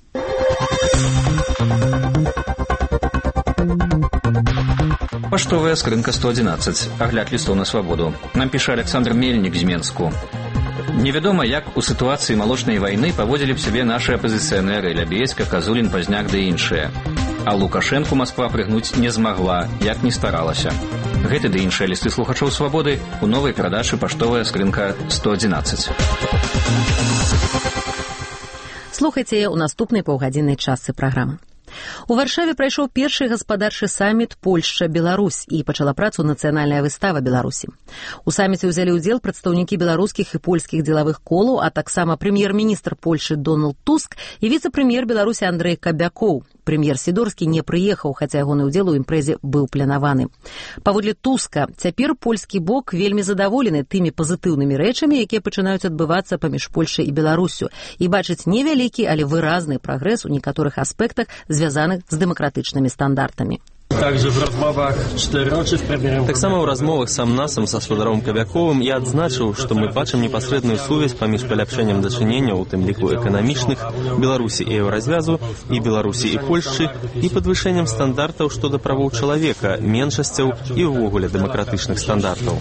Паштовая скрынка 111. Агляд лістоў на свабоду. Нам піша Александр Мельнік з Менску. Невядома, як у сітуацыі малочнай вайны паводзілі б сябе нашы апазіцыянеры Лябедзька, Казулін, Пазняк ды іншыя. А Лукашэнку Масква прыгнуць не змагла, як не старалася. Гэты ды іншыя лісты слухачоў свабоды у новай перадачы «Паштовая скрынка 111». Слухайце ў наступнай паўгадзіннай частцы праграмы. У Варшаве прайшоў першы гаспадарчы саміт Польшча-Беларусь і пачала працу нацыянальная выстава Беларусі. У саміце ўзялі ўдзел прадстаўнікі беларускіх і польскіх дзелавых колаў, а таксама прэм'ер-міністр Польшы Дональд Туск і віцэ-прэм'ер Беларусі Андрэй Кабякоў. Прэм'ер Сідорскі не прыехаў, хаця ягоны ўдзел у імпрэзе быў планаваны. Паводле Туска, цяпер польскі бок вельмі задаволены тымі пазітыўнымі рэчамі, якія пачынаюць адбывацца паміж Польшай і Беларуссю, і бачыць невялікі, але выразны прагрэс у некаторых аспектах, звязаных з дэмакратычнымі стандартамі. Таксама ў размовах сам-насам са спадаром Кабяковым я адзначыў, што мы бачым непасрэдную сувязь паміж паляпшэннем дачыненняў, у тым ліку эканамічных, Беларусі і Еўразвязу, і Беларусі і Польшчы, і падвышэннем стандартаў што да правоў чалавека, меншасцяў і ўвогуле дэмакратычных стандартаў.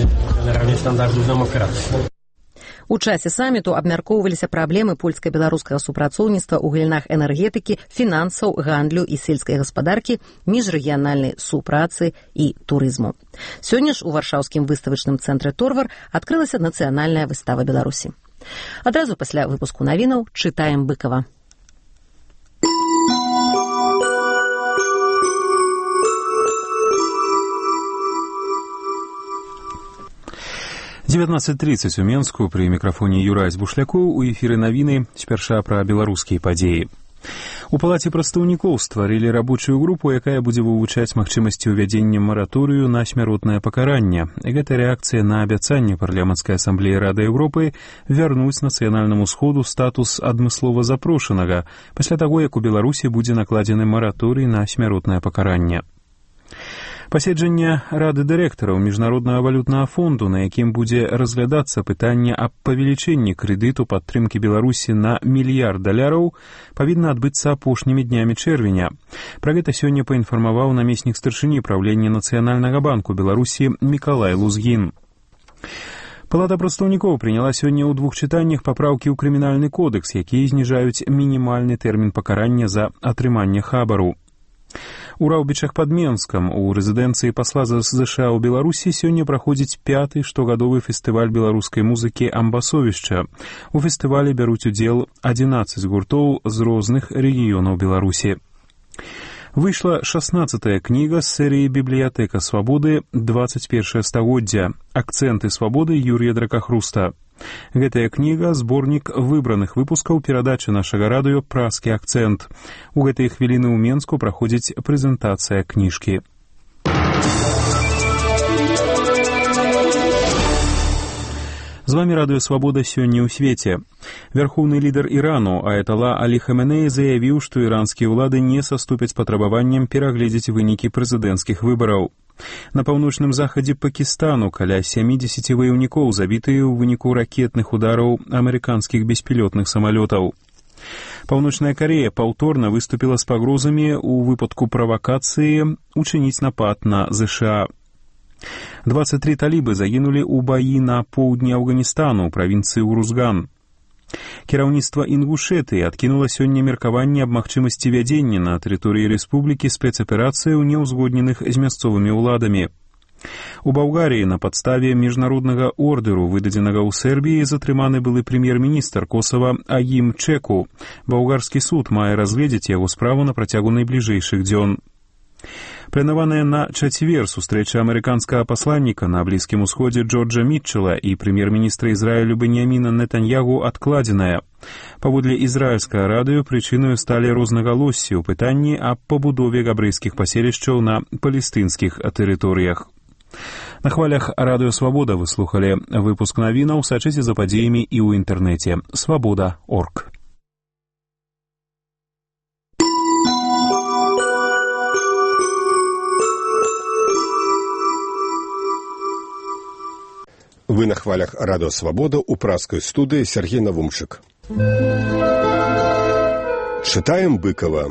У часе саміту абмяркоўваліся праблемы польска-беларускага супрацоўніцтва ў галінах энергетыкі, фінансаў, гандлю і сельскай гаспадаркі, міжрэгіянальнай супрацы і турызму. Сёння ж у варшаўскім выставачным цэнтры «Торвар» адкрылася нацыянальная выстава Беларусі. Адразу пасля выпуску навінаў чытаем Быкова. 19:30 у Менску при микрофоне Юрась Бушлякоў, у эфіры навіны, спярша пра беларускія падзеі. У палаце прадстаўнікоў стварылі рабочую групу, якая будзе вывучаць магчымасці ўвядзення мараторыю на смяротнае пакаранне. Гэта рэакцыя на абяцанне парламенцкай асамблеі Рады Еўропы вярнуць нацыянальнаму сходу статус адмыслова запрошанага пасля таго, як у Беларусі будзе накладзены мараторый на смяротнае пакаранне. Паседжанне Рады дырэктараў Міжнароднага валютнага фонду, на якім будзе разглядацца пытанне аб павелічэнні крэдыту падтрымкі Беларусі на $1 мільярд, павінна адбыцца апошнімі днямі чэрвеня. Пра гэта сёння паінфармаваў намеснік старшыні праўлення Нацыянальнага банку Беларусі Мікалай Лузгін. Палата прадстаўнікоў прыняла сёння ў 2 чытаннях папраўкі ў крымінальны кодэкс, якія зніжаюць мінімальны тэрмін пакарання за атрыманне хабару. У Раўбічах пад Менскам у рэзідэнцыі пасла США ў Беларусі сёння праходзіць 5-й штогадовы фестываль беларускай музыкі «Амбасовішча». У фестывалі бяруць удзел 11 гуртоў з розных рэгіёнаў Беларусі. Выйшла 16-я кніга з серыі «Бібліятэка свабоды. 21 стагоддзя. Акцэнты свабоды» Юрія Дракахруста. Гэтая кніга – зборнік выбраных выпускаў перадачы нашага радыё «Праскі акцэнт». У гэтыя хвіліны ў Менску праходзіць прэзентацыя кніжкі. З вами радыё «Свабода» сёння ў свеце. Вярхоўны лідар Ірану Аятала Алі Хаменеі заявіў, што іранскія ўлады не саступяць патрабаванням перагледзець вынікі прэзідэнцкіх выбараў. На паўночным захадзе Пакістану каля 70 ваяўнікоў забітыя ў выніку ракетных удараў амерыканскіх беспілётных самалётаў. Паўночная Карея паўторна выступіла з пагрозамі ў выпадку правакацыі учыніць напад на ЗША. 23 талібы загінулі ў баі на поўдні Афганістану, правінцыі Урузган. Кіраўніцтва Інгушэтыі адкінула сёння меркаванне аб магчымасці вядзення на тэрыторыі рэспублікі спецаперацыяў, неўзгодненых з мясцовымі ўладамі. У Балгарыі на падставе міжнароднага ордэру, выдадзенага ў Сербіі, затрыманы былы прэм'ер-міністр Косава Агім Чеку. Балгарскі суд мае разгледзець яго справу на працягу найбліжэйшых дзён. Планаваная на чацвер сустрэча амерыканскага пасланніка на Блізкім Усходзе Джорджа Мітчела і прэм'ер-міністра Ізраілю Беньяміна Нетаньягу адкладзеная. Паводле ізраільскага радыё прычынаю сталі рознагалоссі ў пытанні аб пабудове габрэйскіх паселішчаў на палестынскіх тэрыторыях. На хвалях радыё «Свабода» вы слухалі выпуск навінаў, сачыце за падзеямі і ў інтэрнэце «Свабода.орг». Вы на хвалях радыё «Свабода» у праскай студыі Сергей Навумчык. Чытаем Быкова.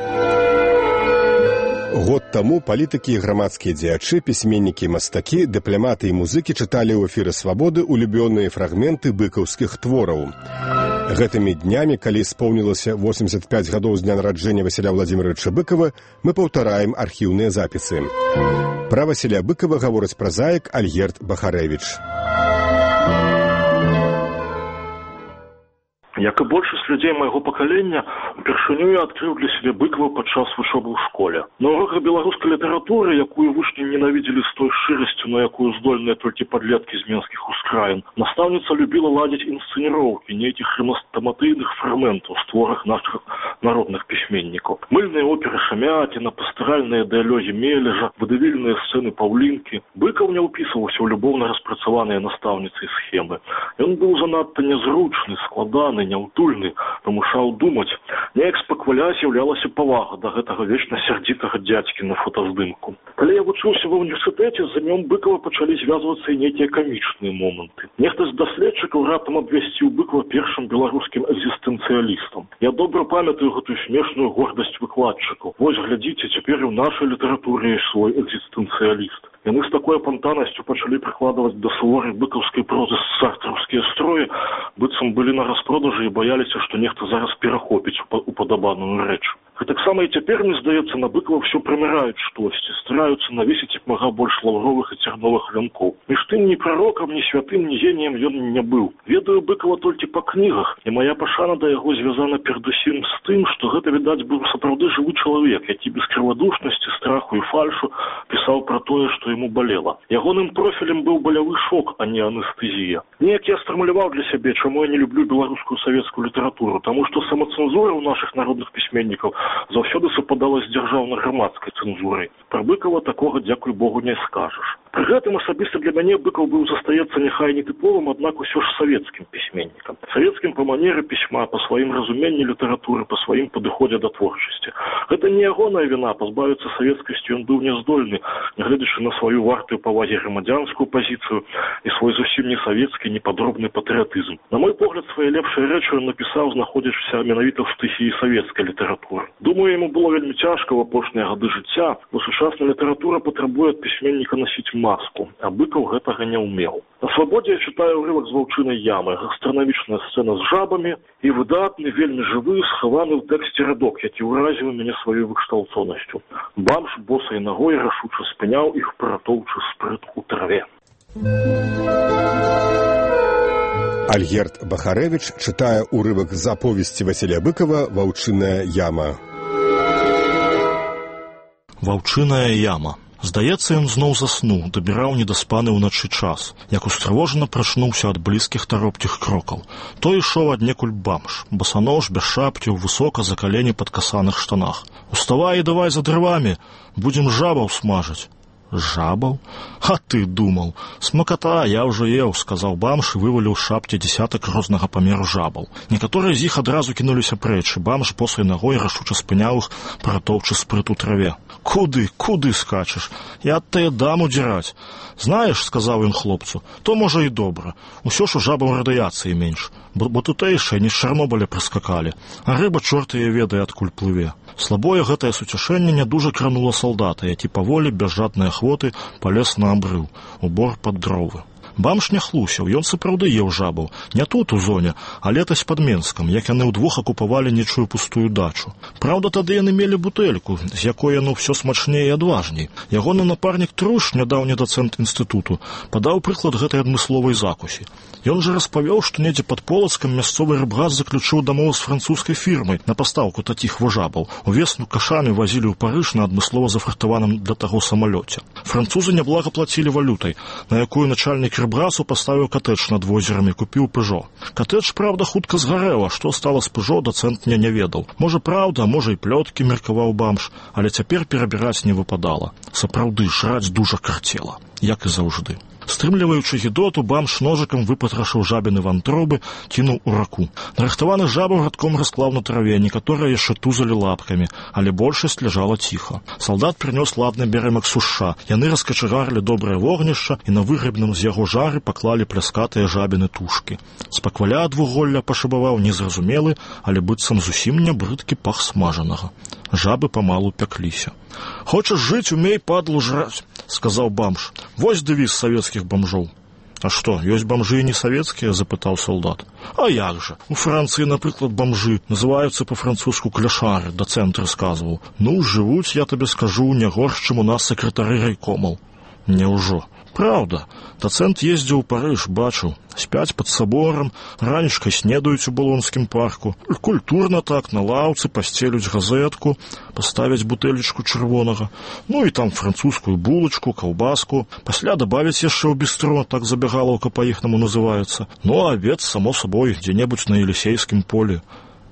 Год таму палітыкі і грамадскія дзеячы, пісьменнікі і мастакі, дыпламаты і музыкі чыталі ў эфіры «Свабоды» улюбёныя фрагменты быкаўскіх твораў. Гэтымі днямі, калі споўнілася 85 гадоў з дня нараджэння Васіля Владзіміровича Быкова, мы паўтараем архіўныя запісы. Пра Васіля Быкова гаворыць празаік Альгерд Бахарэвіч. Як і большасць людзей майго пакалення, упершыню я адкрыў для сябе Быкова падчас вучобы ў школе. На уроках беларускай літаратуры, якую вучні ненавідзелі з той шчырасцю, на якую здольныя толькі падлеткі з менскіх ускраін, настаўніца любіла ладзіць інсцэніроўкі нейкіх хрэстаматыйных фрагментаў з творах нашых народных письменников. Мыльные оперы Шамятина, пастаральные диалоги Мележа, водевильные сцены Паўлінкі. Быкаў не ўпісваўся ў любоўна распрацаваныя настаўніцай схемы. Ён быў занадта нязручны, складаны, няўтульны, прымушаў думаць. Неяк спакваля з'яўлялася павага да гэтага вечна сярдзітага дзядзькі на фотаздымку. Калі я вучыўся ва універсітэце, з імем Быкова пачалі звязвацца і нейкія камічныя моманты. Нехта з даследчыкаў раптам абвясціў Быкова першым беларускім экзістэнцыялістам. Я добра памятаю гэтую смешную гордасць выкладчыкаў. Вось глядзіце, цяпер і ў нашай літаратуры ёсць свой экзістэнцыяліст. Яны з такой апантанасцю пачалі прыкладваць да суворай быкаўскай прозы сартраўскія строі, быццам былі на распродажы і баяліся, што нехта зараз перахопіць упадабаную рэч. Гэтаксама і цяпер, мне здаецца, на Быкова ўсё прыміраюць штосьці, стараюцца навесіць як мага больш лаўровых і цярновых вянкоў. Між тым ні прарокам, ні святым, ні геніем ён не быў. Ведаю Быкова толькі па кнігах, і моя пашана да яго звязана перадусім з тым, што гэта, відаць, быў сапраўды жывы чалавек, які без крывадушнасці, страху і фальшу пісаў пра тое, што яму балела. Ягоным профілем быў балявы шок, а не анестэзія. Неяк я сфармуляваў для сябе, чаму я не люблю беларускую савецкую літаратуру, таму што самацэнзура ў нашых народных пісьменнікаў заўсёды супадала з дзяржаўна-грамадскай цэнзурай. Пра Быкова такога, дзякуй Богу, не скажаш. Пры гэтым асабіста для мяне Быкаў быў застаецца няхай не тыповым, аднак усё ж савецкім пісьменнікам. Савецкім па манеры пісьма, па сваім разуменні літаратуры, па сваім падыходзе да творчасці. Гэта не ягоная віна, пазбавіцца савецкасці ён быў няздольны, нягледзячы на сваю вартую павагі грамадзянскую пазіцыю і свой зусім не савецкі, непадробны патрыятызм. На мой погляд, свае лепшыя рэчы ён напісаў, знаходзячыся менавіта ў стыхіі савецкай літаратуры. Думаю, яму было вельмі цяжка ў апошнія гады жыцця, бо сучасная літаратура патрабуе ад пісьменніка насіць маску, а Быкаў гэтага не ўмеў. На свабодзе я чытаю ўрывак з ваўчынай ямы, гастранамічная сцэна з жабамі і выдатны, вельмі жывы, схаваны ў тэксце радок, які ўразіў мяне сваёй выкшталцонасцю. Бамж босай нагой рашуча спыняў іх пратоўчы спрыт у траве. Альгерд Бахарэвіч чытае ўрывак з аповесці Васіля Быкова «Ваўчыная яма». Ваўчыная яма. Здаецца, ён зноў заснуў, дабіраў недаспаны ўначы час, як устрывожана прачнуўся ад блізкіх таропкіх крокаў. Той ішоў аднекуль бамж, басанож, без шапкі, у высока за калені падкасаных штанах. «Уставай і давай за дрывамі, будзем жабаў смажыць». «Жабаў? А ты думаў. Смаката, я ўжо еў», — сказаў бамж і вываліў шапкі дзесятак рознага памеру жабаў. Некаторыя з іх адразу кінуліся прэч, і бамж босай нагой рашуча спыняў іх, пратоўчы спрыт у траве. Куды скачаш? Я ад тае дам удзіраць. Знаеш, — сказаў ён хлопцу, — то можа і добра. Усё ж у жабаў радыяцыі менш, бо тутэйшыя не з Чарнобыля прыскакалі, а рыба чорт яе ведае, адкуль плыве. Слабое гэтае суцяшэнне нядужа кранула салдата, які паволі, без жаднай ахвоты, палез на абрыў, у бор пад дровы. Бамж не хлусіў, ён сапраўды еў жабаў, не тут у зоне, а летась пад Менскам, як яны ўдвох акупавалі нечую пустую дачу. Праўда, тады яны мелі бутэльку, з якой яно ўсё смачней і адважней. Ягоны напарнік Труш, нядаўні дацэнт інстытуту, падаў прыклад гэтай адмысловай закусі. Ён жа распавёў, што недзе пад Полацкам мясцовы рыбгас заключыў дамову з французскай фірмай на пастаўку такіх жабаў. Увесну кашамі вазілі ў Парыж на адмыслова зафрахтаваным для таго самалёце. Французы няблага плацілі валютай, на якую начальнік рыбгасу паставіў катэдж над возерамі, купіў Пыжо. Катэдж, правда, хутка згарэла, што стала з Пыжо, дацэнт не ведаў. Можа, праўда, можа, і плёткі, меркаваў бамж, але цяпер перабіраць не выпадала. Сапраўды, жраць дужа карцела, як і заўжды. Стрымліваючы гідоту, бамж ножыкам выпатрашыў жабіны вантробы, кінуў у раку. Нарыхтаваны жабаў радком расклаў на траве, некаторыя яшчэ тузалі лапкамі, але большасць ляжала ціха. Салдат прынёс ладны бярэмак суша, яны раскачагарылі добрае вогнішча і на выгребным з яго жары паклалі пляскатыя жабіны тушкі. Спакваля ад вуголля пашыбаваў незразумелы, але быццам зусім не брыдкі пах смажанага. Жабы памалу пякліся. «Хочаш жыць, умей, падлу, жраць», — сказаў бамж. «Вось дэвіз савецкіх бамжоў». «А што, ёсць бамжы і не савецкія?» — запытаў салдат. «А як жа? У Францыі, напрыклад, бамжы называюцца па-французску кляшары», — дацэнт расказваў. «Ну, жывуць, я табе скажу, не горш, чым у нас сакратары райкомаў». «Няўжо?» «Праўда. Дацэнт ездзіў у Парыж, бачыў. Спяць пад саборам, ранішкай снедаюць у Балонскім парку. Культурна так, на лаўцы пасцелюць газетку, паставяць бутэлечку чырвонага. Ну і там французскую булачку, каўбаску. Пасля дабавяць яшчэ ў бістро, так забягалаўка па-іхнаму называецца. Ну а абед, само сабой, дзе-небудзь на Елісейскім полі».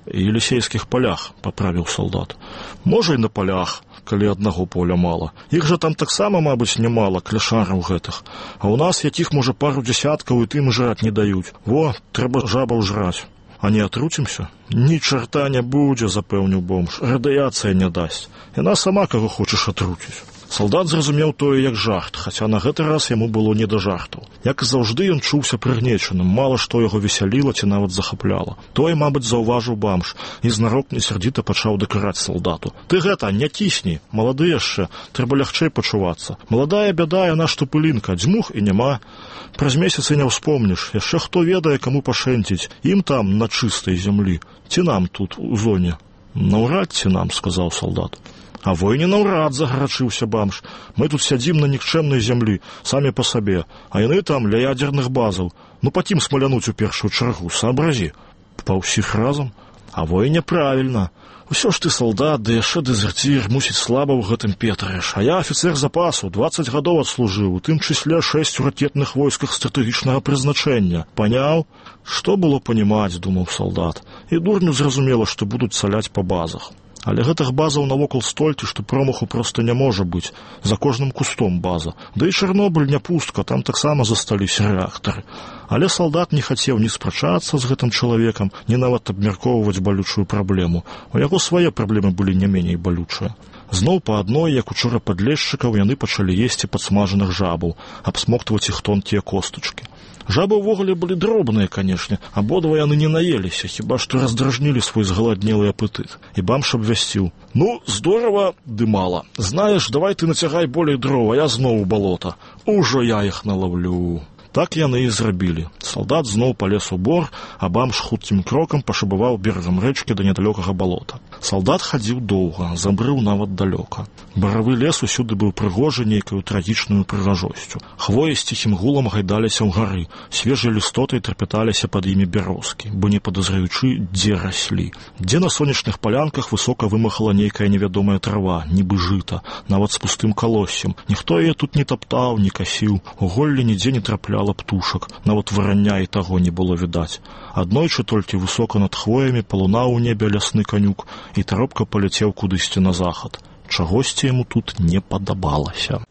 Елисейскіх палях, паправіў салдат. Можа, і на палях, калі аднаго поля мала. Іх жа там таксама, мабыць, нямала, кляшараў гэтых. А ў нас якіх, можа, пару дзясяткаў, і тым жраць не даюць. Во, трэба жабаў жраць. А не атруцімся? Ні чарта не будзе, запэўніў бомж. Радыяцыя не дасць. Яна сама каго хочаш атруціць. Салдат зразумеў тое як жарт, хаця на гэты раз яму было не да жартаў. Як і заўжды, ён чуўся прыгнечаным, мала што яго весяліла ці нават захапляла. Тое, мабыць, заўважыў бамж і знарок несярдзіта пачаў дакараць салдату. Ты гэта, не цісні, малады яшчэ, трэба лягчэй пачувацца. Маладая бяда, яна што пылінка, дзьмух і няма. Праз месяц і не ўспомніш, яшчэ хто ведае, каму пашэнціць, ім там, на чыстай зямлі, ці нам тут, у зоне. Наўрад ці нам, сказаў салдат. А войне наўрад, загарачыўся бамж. Мы тут сядзім на нікчэмнай зямлі, самі па сабе, а яны там ля ядзерных базаў. Ну, пакім смалянуць у першую чаргу, сообразі. Па ўсіх разам? А войне правільна. Усё ж ты салдат, ды яшчэ дэзерцір, мусіць слаба ў гэтым петрыш. А я афіцэр запасу, 20 гадоў адслужыў, у тым чысле 6 у ракетных войсках стратэгічнага прызначэння. Паняў? Што было панімаць, думаў салдат. І дурню зразумела, што будуць саляць па базах. Але гэтых базаў навокал столькі, што промаху проста не можа быць. За кожным кустом база. Да і Чарнобыль не пустка, там таксама засталіся рэактары. Але салдат не хацеў ні спрачацца з гэтым чалавекам, ні нават абмяркоўваць балючую праблему. У яго свае праблемы былі не меней балючыя. Зноў па адной, як учора падлесчыкаў, яны пачалі есці падсмажаных жабаў, абсмоктваць іх тонкія костачкі. Жабы ўвогуле былі дробныя, канешне, абодва яны не наеліся, хіба што раздражнілі свой згаладнелы апетыт. І бамж абвясціў: «Ну, здорава, ды мала. Знаеш, давай ты нацягай болей дрова, я зноў у балота. Ужо я іх налаўлю». Так яны і зрабілі. Салдат зноў палез у бор, а бамж хуткім крокам пашабаваў берагам рэчкі да недалёкага балота. Салдат хадзіў доўга, забрыў нават далёка. Баравы лес усюды быў прыгожы нейкаю трагічную прыгажосцю. Хвоі з ціхім гулам гайдаліся ў гары, свежай лістотай трапяталіся пад імі бярозкі, бо не падазраючы, дзе раслі. Дзе на сонечных палянках высока вымахала нейкая невядомая трава, нібы жыта, нават з пустым калоссем. Ніхто яе тут не таптаў, не касіў, у голлі нідзе не трапляла птушак, нават варання і таго не было відаць. Аднойчы толькі высока над хвоямі палунаў у небе лясны канюк і таропка паляцеў кудысьці на захад. Чагосьці яму тут не падабалася.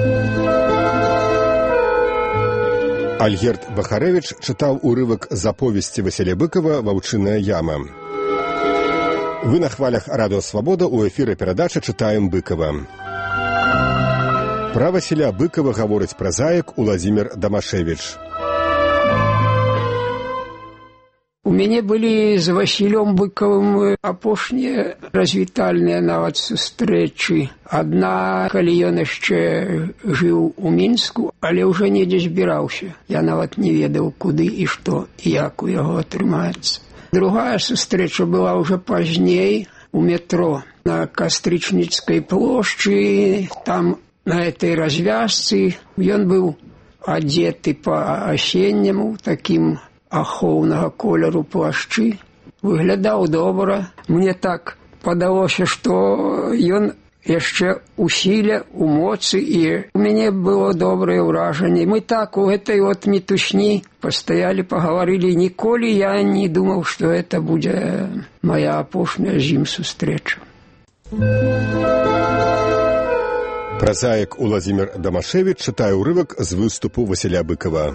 Альгерд Бахарэвіч чытаў урывак з аповесці Васіля Быкова «Ваўчыная яма». Вы на хвалях Радыё Свабода, у эфіры перадачы «Чытаем Быкова». Пра Васіля Быкова гаворыць празаік Уладзімір Дамашевіч. У мяне былі з Васілём Быкавым апошнія развітальныя нават сустрэчы. Адна, калі ён яшчэ жыў у Мінску, але ўжо недзе збіраўся. Я нават не ведаў, куды і што, і як у яго атрымаецца. Другая сустрэча была ўжо пазней у метро на Кастрычніцкай плошчы. Там на этой развязцы ён быў адзеты па-асенняму, такім ахоўнага колеру плашчы, выглядаў добра. Мне так падалося, што ён яшчэ у сіле, у моцы, і у мяне было добрае ўражанне. Мы так у гэтай от мітусні пастаялі, пагаварылі. Ніколі я не думаў, што гэта будзе моя апошняя з ім сустрэча. Празаік Уладзімір Дамашевіч чытае ўрывак з выступу Васіля Быкова.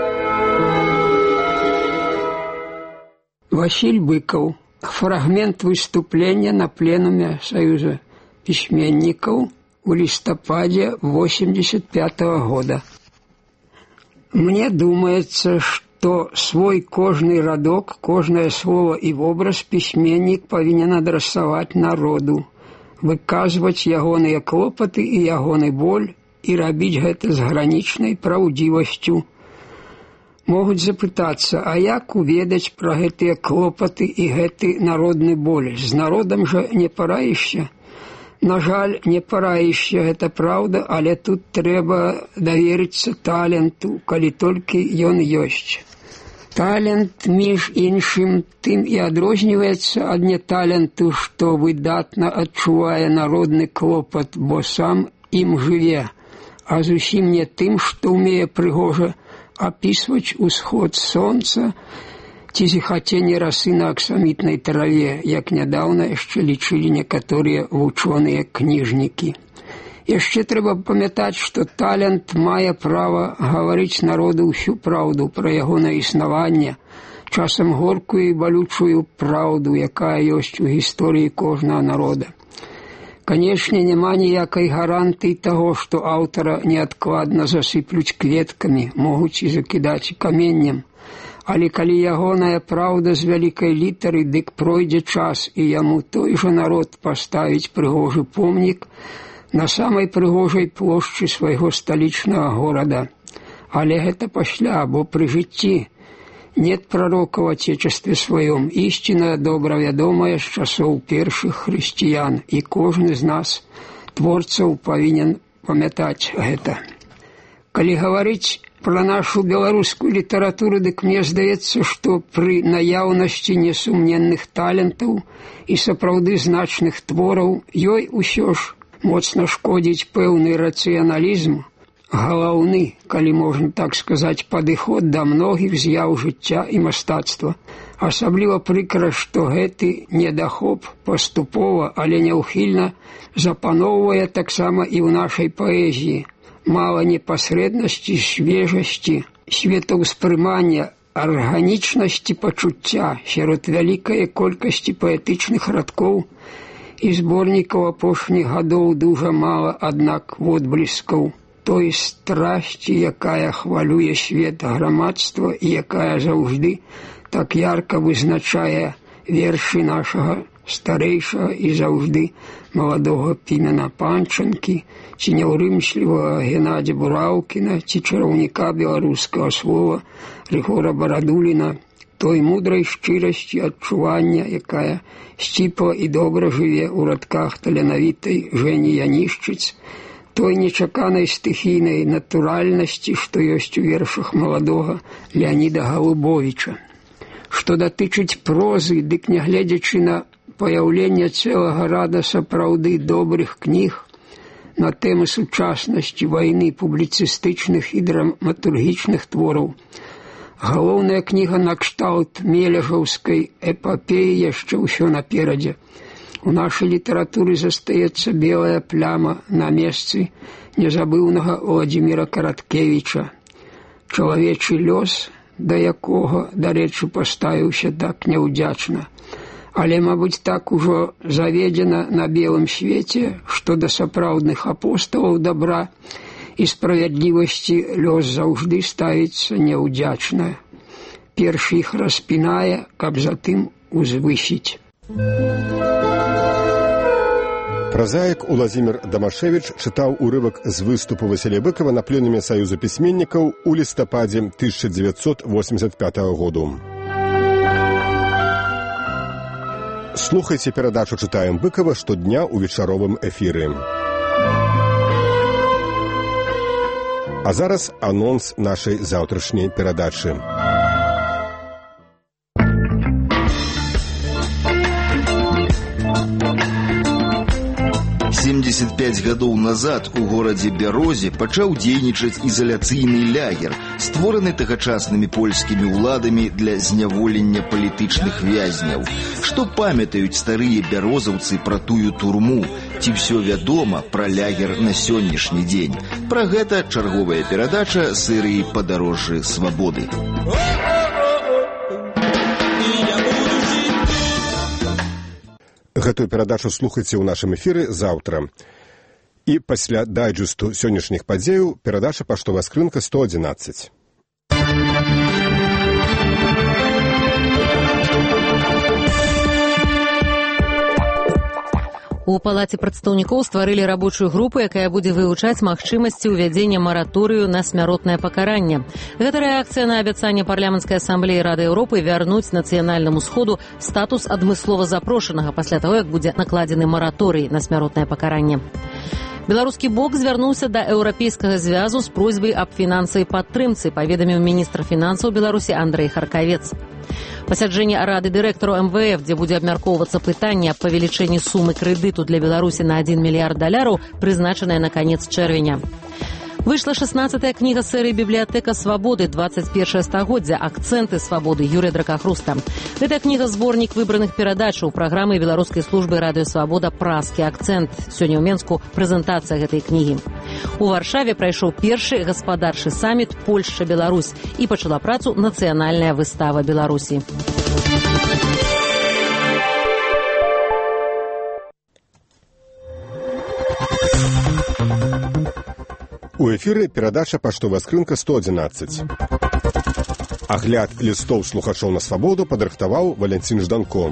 Василь Быков. Фрагмент выступления на пленуме Союза письменников в листопаде 1985 года. Мне думается, что свой кожный родок, кожное слово и образ письменник повинен адресовать народу, выказывать ягоныя клопоты и ягоны боль и робить гэта с граничной правдивостью. Могуць запытацца, а як уведаць пра гэтыя клопаты і гэты народны боль? З народам жа не параішся. На жаль, не параішся, гэта праўда, але тут трэба даверыцца таленту, калі толькі ён ёсць. Талент, між іншым, тым і адрозніваецца ад неталенту, што выдатна адчувае народны клопат, бо сам ім жыве, а зусім не тым, што ўмее прыгожа описывать усход солнца ці зіхаценне расы на аксамітнай траве, як нядаўна яшчэ лічылі некаторыя вучоныя-кніжнікі. Яшчэ трэба памятаць, што талент мае права гаварыць народу ўсю праўду пра ягонае існаванне, часам горкую і балючую праўду, якая ёсць у гісторыі кожнага народа. Канечне, няма ніякай гарантыі таго, што аўтара неадкладна засыплюць кветкамі, могуць і закідаць каменнем. Але калі ягоная праўда з вялікай літары, дык пройдзе час, і яму той жа народ паставіць прыгожы помнік на самай прыгожай плошчы свайго сталічнага горада. Але гэта пасля, бо пры жыцці нет пророка в Отечестве своем, истина добра вядомая з часоў першых хрысціян, і кожны з нас, творцаў, павінен памятаць гэта. Калі гаварыць пра нашу беларускую літаратуру, дык мне здаецца, што пры наяўнасці несумненных талентаў і сапраўды значных твораў ёй усё ж моцна шкодзіць пэўны рацыяналізм, галаўны, калі можна так сказаць, падыход да многіх з'яў жыцця і мастацтва. Асабліва прыкра, што гэты недахоп паступова, але няўхільна запаноўвае таксама і ў нашай паэзіі. Мала непасрэднасці, свежасці, светаўспрымання, арганічнасці пачуцця сярод вялікай колькасці паэтычных радкоў і зборнікаў апошніх гадоў дужа мала, аднак водбліскаў той страсці, якая хвалюе свет грамадства і якая заўжды так ярка вызначае вершы нашага старэйшага і заўжды маладога Пімена Панчанкі, ці няўрымслівага Геннадзя Бураўкіна, ці чараўніка беларускага слова Рыгора Барадуліна, той мудрай шчырасці адчування, якая сціпла і добра жыве ў радках таленавітай Жэні Янішчыц, той нечаканай стыхійнай натуральнасці, што ёсць у вершах маладога Леаніда Галубовіча. Што датычыць прозы, дык нягледзячы на паяўленне цэлага рада сапраўды добрых кніг на тэмы сучаснасці, вайны, публіцыстычных і драматургічных твораў, галоўная кніга накшталт мележаўскай эпапеі яшчэ ўсё наперадзе. У нашай літаратуры застаецца белая пляма на месцы незабыўнага Владзіміра Караткевіча. Чалавечы лёс, да якога, дарэчы, паставіўся так няўдзячна. Але, мабыць, так ужо заведзена на белым свеце, што да сапраўдных апосталаў дабра і справядлівасці лёс заўжды ставіцца няўдзячна. Першы іх распінае, каб затым узвысіць. Празаік Уладзімір Дамашевіч чытаў урывак з выступу Васіля Быкава на пленуме Саюза пісьменнікаў у лістападзе 1985 году. Слухайце перадачу «Чытаем Быкава» штодня ў вечаровым эфіры. А зараз анонс нашай заўтрашняй перадачы. 75 гадоў назад у горадзе Бярозе пачаў дзейнічаць ізаляцыйны лагер, створаны тагачаснымі польскімі ўладамі для зняволення палітычных вязняў. Што памятаюць старыя бярозаўцы пра тую турму? Ці ўсё вядома пра лагер на сённяшні дзень? Пра гэта чарговая перадача серыі «Падарожжы свабоды». Гэтую перадачу слухайце ў нашым эфіры заўтра. І пасля дайджэсту сённяшніх падзеяў перадача «Паштовая скрынка 111». У палаце прадстаўнікоў стварылі рабочую групу, якая будзе вывучаць магчымасці ўвядзення мараторыю на смяротнае пакаранне. Гэта рэакцыя на абяцанне парламенцкай асамблеі Рады Еўропы вярнуць нацыянальнаму сходу статус адмыслова запрошанага пасля таго, як будзе накладзены мараторый на смяротнае пакаранне. Беларускі бок звярнуўся да Еўрапейскага звязу з просьбай аб фінансавай падтрымцы, паведаміў міністр фінансаў Беларусі Андрэй Харкавец. Пасяджэнне Рады дырэктару МВФ, дзе будзе абмяркоўвацца пытанне аб павелічэнні сумы крэдыту для Беларусі на $1 мільярд, прызначанае на канец чэрвеня. Выйшла 16-я кніга серыі «Бібліятэка свабоды. 21 стагоддзя. Акцэнты свабоды» Юрыя Дракахруста. Гэта кніга-зборнік выбраных перадач у праграмы беларускай службы радыё «Свабода» «Празкі акцэнт». Сёння ў Менску прэзентацыя гэтай кнігі. У Варшаве прайшоў першы гаспадарчы саміт Польшча-Беларусь і пачала працу нацыянальная выстава Беларусі. У эфіры перадача «Паштовая скрынка 111». Агляд лістоў слухачоў на свабоду падрыхтаваў Валянцін Жданко.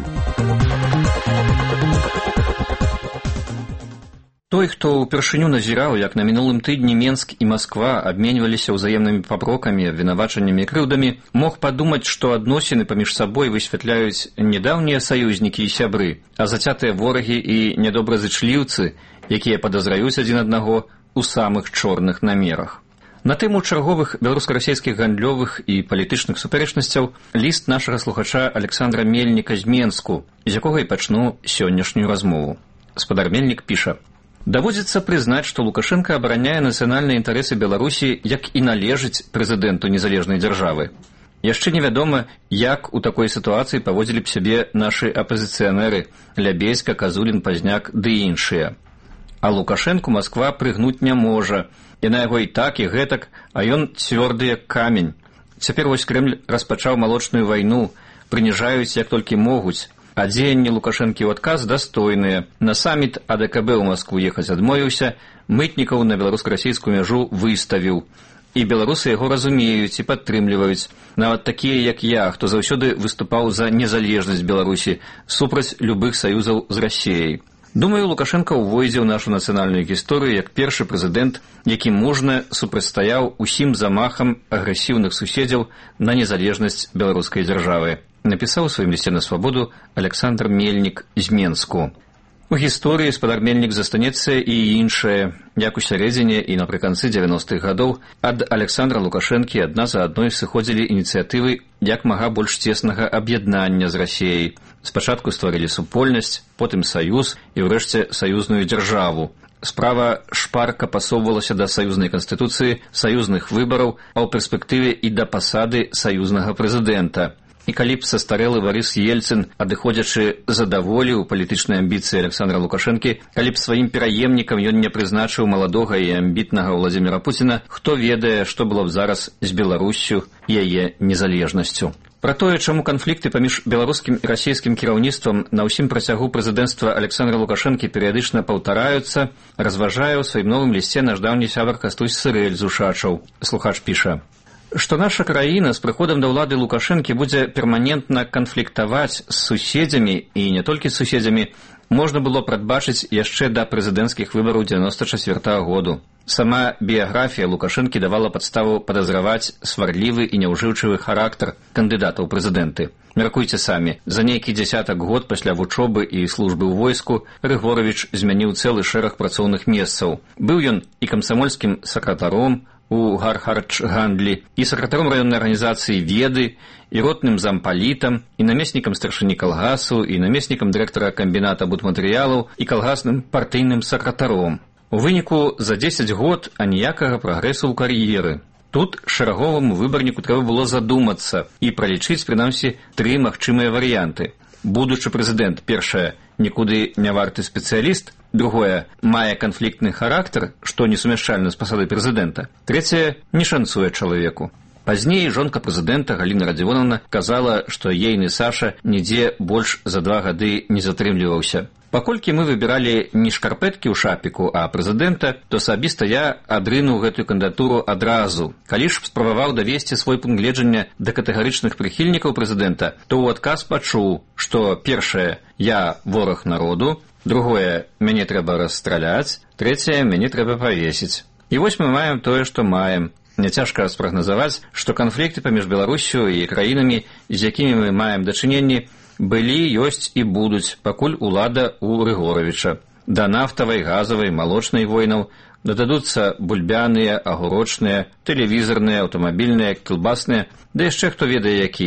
Той, хто ўпершыню назіраў, як на мінулым тыдні Менск і Масква абменьваліся ўзаемнымі папрокамі, абвінавачаннямі і крыўдамі, мог падумаць, што адносіны паміж сабой высвятляюць не даўнія саюзнікі і сябры, а зацятыя ворагі і нядобразычліўцы, якія падазраюць адзін аднаго у самых чорных намерах. На тэму чарговых беларуска-расійскіх гандлёвых і палітычных супярэчнасцяў ліст нашага слухача Александра Мельніка з Менску, з якога і пачну сённяшнюю размову. Спадар Мельнік піша: «Даводзіцца прызнаць, што Лукашенко абараняе нацыянальныя інтарэсы Беларусі, як і належыць прэзідэнту незалежнай дзяржавы. Яшчэ невядома, як у такой сітуацыі паводзілі б сябе нашы апазіцыянеры Лябейска, Казулін, Пазняк ды іншыя. А Лукашенку Масква прыгнуць не можа. Яна яго і так, і гэтак, а ён цвёрды як камень. Цяпер вось Крэмль распачаў малочную вайну, прыніжаюць як толькі могуць, а дзеянні Лукашэнкі ў адказ дастойныя. На саміт АДКБ ў Маскву ехаць адмовіўся, мытнікаў на беларуска-расійскую мяжу выставіў. І беларусы яго разумеюць і падтрымліваюць. Нават такія, як я, хто заўсёды выступаў за незалежнасць Беларусі, супраць любых саюзаў з Расіяй. Думаю, Лукашенко ўвойдзе ў нашу нацыянальную гісторыю як першы прэзідэнт, які мужна супрацьстаяў усім замахам агрэсіўных суседзяў на незалежнасць беларускай дзяржавы. Напісаў у сваім лісце на свабоду Александр Мельнік з Менску. У гісторыі спадар Мельнік застанецца і іншае. Як у сярэдзіне і напрыканцы 90-х гадоў ад Александра Лукашэнкі адна за адной сыходзілі ініцыятывы як мага больш цеснага аб'яднання з Расіяй. Спачатку стварылі супольнасць, потым саюз і ўрэшце саюзную дзяржаву. Справа шпарка пасоўвалася да саюзнай канстытуцыі, саюзных выбараў, а ў перспектыве і да пасады саюзнага прэзідэнта. І калі б састарэлы Барыс Ельцын, адыходзячы задаволіў палітычныя амбіцыі Александра Лукашэнкі, калі б сваім пераемнікам ён не прызначыў маладога і амбітнага Владзіміра Пуціна, хто ведае, што было б зараз з Беларуссю і яе незалежнасцю. Пра тое, чаму канфлікты паміж беларускім і расійскім кіраўніцтвам на ўсім працягу прэзідэнцтва Александра Лукашэнкі перыядычна паўтараюцца, разважае ў сваім новым лісце наш даўні сябар Кастусь Сырэль з Ушачаў. Слухач піша: што наша краіна з прыходам да ўлады Лукашэнкі будзе перманентна канфліктаваць з суседзямі і не толькі з суседзямі, можна было прадбачыць яшчэ да прэзідэнцкіх выбараў 94-го году. Сама біяграфія Лукашэнкі давала падставу падазраваць сварлівы і няўжыўчывы характар кандыдата ў прэзідэнты. Мяркуйце самі, за нейкі дзясятак год пасля вучобы і службы ў войску Рыгоравіч змяніў цэлы шэраг працоўных месцаў. Быў ён і камсамольскім сакратаром у Гархардж-гандлі, і сакратаром раённай арганізацыі «Веды», і ротным зампалітам, і намеснікам старшыні калгасу, і намеснікам дырэктара камбіната будматэрыялаў, і калгасным партыйным сакратаром. У выніку за 10 год аніякага прагрэсу ў кар'еры. Тут шэраговаму выбарніку трэба было задумацца і пралічыць, прынамсі, 3 магчымыя варыянты. Будучы прэзідэнт, першае, нікуды не варты спецыяліст, другое, мае канфліктны характар, што несумяшчальна з пасадай прэзідэнта, трэцяе, не шанцуе чалавеку. Пазней жонка прэзідэнта Галіна Радзівоновна казала, што ейны Саша нідзе больш за 2 гады не затрымліваўся. Паколькі мы выбіралі не шкарпэткі ў шапіку, а прэзідэнта, то асабіста я адрынуў гэтую кандыдатуру адразу. Калі ж спрабаваў давесці свой пункт гледжання да катэгарычных прыхільнікаў прэзідэнта, то ў адказ пачуў, што першае, я вораг народу, другое, мяне трэба расстраляць, трэцяе, мяне трэба павесіць. І вось мы маем тое, што маем. Няцяжка спрагназаваць, што канфлікты паміж Беларуссю і краінамі, з якімі мы маем дачыненні, былі, ёсць і будуць, пакуль улада ў Рыгоравіча. Да нафтавай, газавай, малочнай войнаў дададуцца бульбяныя, агурочныя, тэлевізарныя, аўтамабільныя, кілбасныя, да яшчэ хто ведае якія.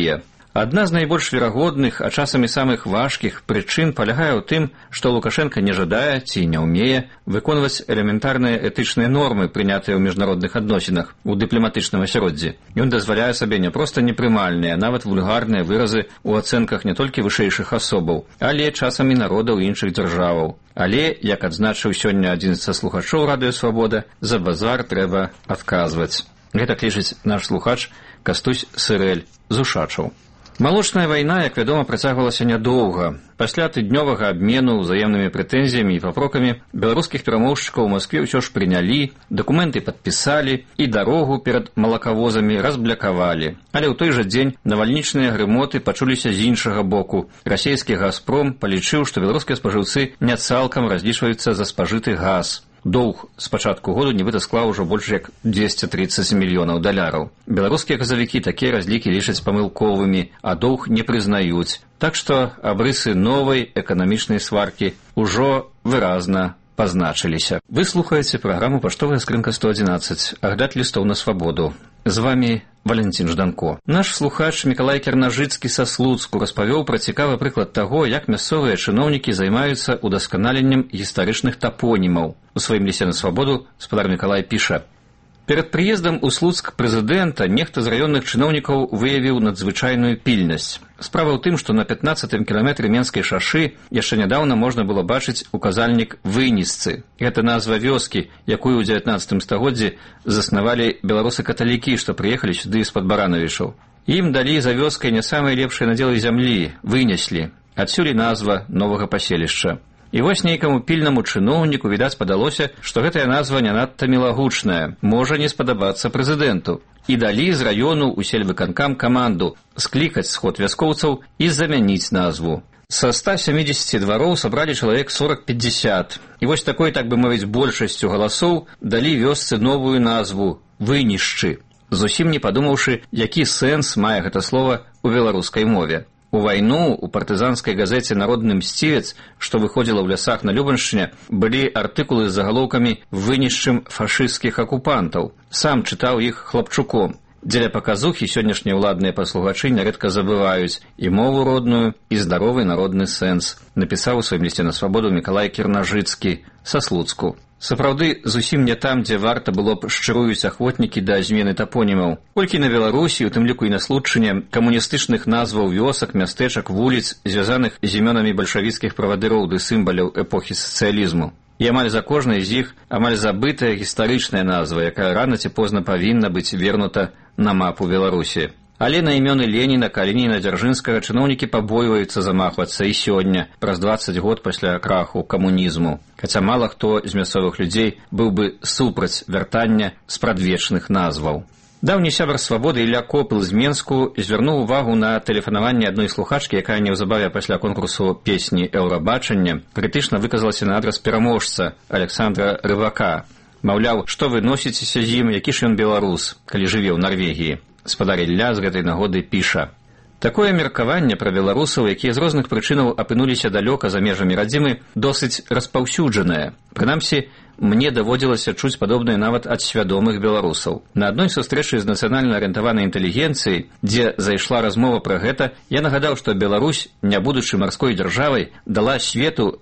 Адна з найбольш верагодных, а часамі самых важкіх прычын палягае ў тым, што Лукашенка не жадае ці не ўмее выконваць элементарныя этычныя нормы, прынятыя ў міжнародных адносінах у дыпламатычным асяроддзі. Ён дазваляе сабе не проста непрымальныя, а нават вульгарныя выразы ў ацэнках не толькі вышэйшых асобаў, але часамі народаў іншых дзяржаваў. Але, як адзначыў сёння адзін са слухачоў Радыё Свабода, за базар трэба адказваць. Гэтак лічыць наш слухач Кастусь Сырэль з Ушачаў. Малочная вайна, як вядома, працягвалася нядоўга. Пасля тыднёвага абмену ўзаемнымі прэтэнзіямі і папрокамі беларускіх перамоўшчыкаў у Маскве ўсё ж прынялі, дакументы падпісалі і дарогу перад малакавозамі разблякавалі. Але ў той жа дзень навальнічныя грымоты пачуліся з іншага боку. Расійскі «Газпром» палічыў, што беларускія спажыўцы не цалкам разлічваюцца за спажыты газ. Доўг з пачатку году нібыта склаў ужо больш як 230 мільёнаў даляраў. Беларускія газавікі такія разлікі лічаць памылковымі, а доўг не прызнаюць. Так што абрысы новай эканамічнай сваркі ўжо выразна пазначыліся. Вы слухаеце праграму «Паштовая скрынка 111», агляд лістоў на свабоду. З вамі Валентин Жданко. Наш слухач Мікалай Кернажыцкі са Слуцку распавёў пра цікавы прыклад таго, як мясцовыя чыноўнікі займаюцца удасканаленнем гістарычных тапонімаў. У сваім лісце на свабоду спадар Мікалай піша: «Перад прыездам у Слуцк прэзідэнта нехта з раённых чыноўнікаў выявіў надзвычайную пільнасць. Справа ў тым, што на 15-м кіламетры Менскай шашы яшчэ нядаўна можна было бачыць указальнік Вынісцы. Гэта назва вёскі, якую ў 19 стагоддзі заснавалі беларусы-каталікі, што прыехалі сюды з-пад Баранавічаў. Ім далі за вёскай не самыя лепшыя надзелы зямлі, вынеслі. Адсюль і назва новага паселішча. І вось нейкаму пільнаму чыноўніку, відаць, падалося, што гэтая назва не надта мілагучная, можа не спадабацца прэзідэнту. І далі з раёну ў сельвыканкам каманду склікаць сход вяскоўцаў і замяніць назву. Са 170 двароў сабралі чалавек 40-50. І вось такой, так бы мовіць, большасцю галасоў далі вёсцы новую назву «Вынішчы», зусім не падумаўшы, які сэнс мае гэта слова ў беларускай мове. У вайну у партызанскай газеце «Народны мсцівец», што выходзіла ў лясах на Любаншчыне, былі артыкулы з загалоўкамі «Вынішчым фашысцкіх акупантаў». Сам чытаў іх хлапчуком. Дзеля паказухі сённяшнія ўладныя паслугачы нярэдка забываюць і мову родную, і здаровы народны сэнс, напісаў у сваім лісце на свабоду Мікалай Кернажыцкі са Слуцку. Сапраўды, зусім не там, дзе варта было б шчыруюць ахвотнікі да змены тапонімаў. Колькі на Беларусі, у тым ліку і на Случчыне, камуністычных назваў вёсак, мястэчак, вуліц, звязаных з імёнамі бальшавіцкіх правадыроў ды сімваляў эпохі сацыялізму. І амаль за кожнай з іх амаль забытая гістарычная назва, якая рана ці позна павінна быць вернута на мапу Беларусі. Але на імёны Леніна, Калініна, Дзяржынскага чыноўнікі пабойваюцца замахвацца і сёння, праз 20 год пасля краху камунізму. Хаця мала хто з мясцовых людзей быў бы супраць вяртання спрадвечных назваў. Даўні сябар свабоды Ілля Копыл з Менску звярнуў увагу на тэлефанаванне адной слухачкі, якая неўзабаве пасля конкурсу песні «Еўрабачання» крытычна выказалася на адрас пераможца Александра Рыбака. Маўляў, што вы носіцеся з ім, які ж ён беларус, калі жыве ў Нарвегіі. Спадар Ілля з гэтай нагоды піша: «Такое меркаванне пра беларусаў, якія з розных прычынаў апынуліся далёка за межамі радзімы, досыць распаўсюджанае. Прынамсі, мне даводзілася чуць падобнае нават ад свядомых беларусаў. На адной сустрэчы з нацыянальна арыентаванай інтэлігенцыяй, дзе зайшла размова пра гэта, я нагадаў, што Беларусь, не будучы марской дзяржавай, дала свету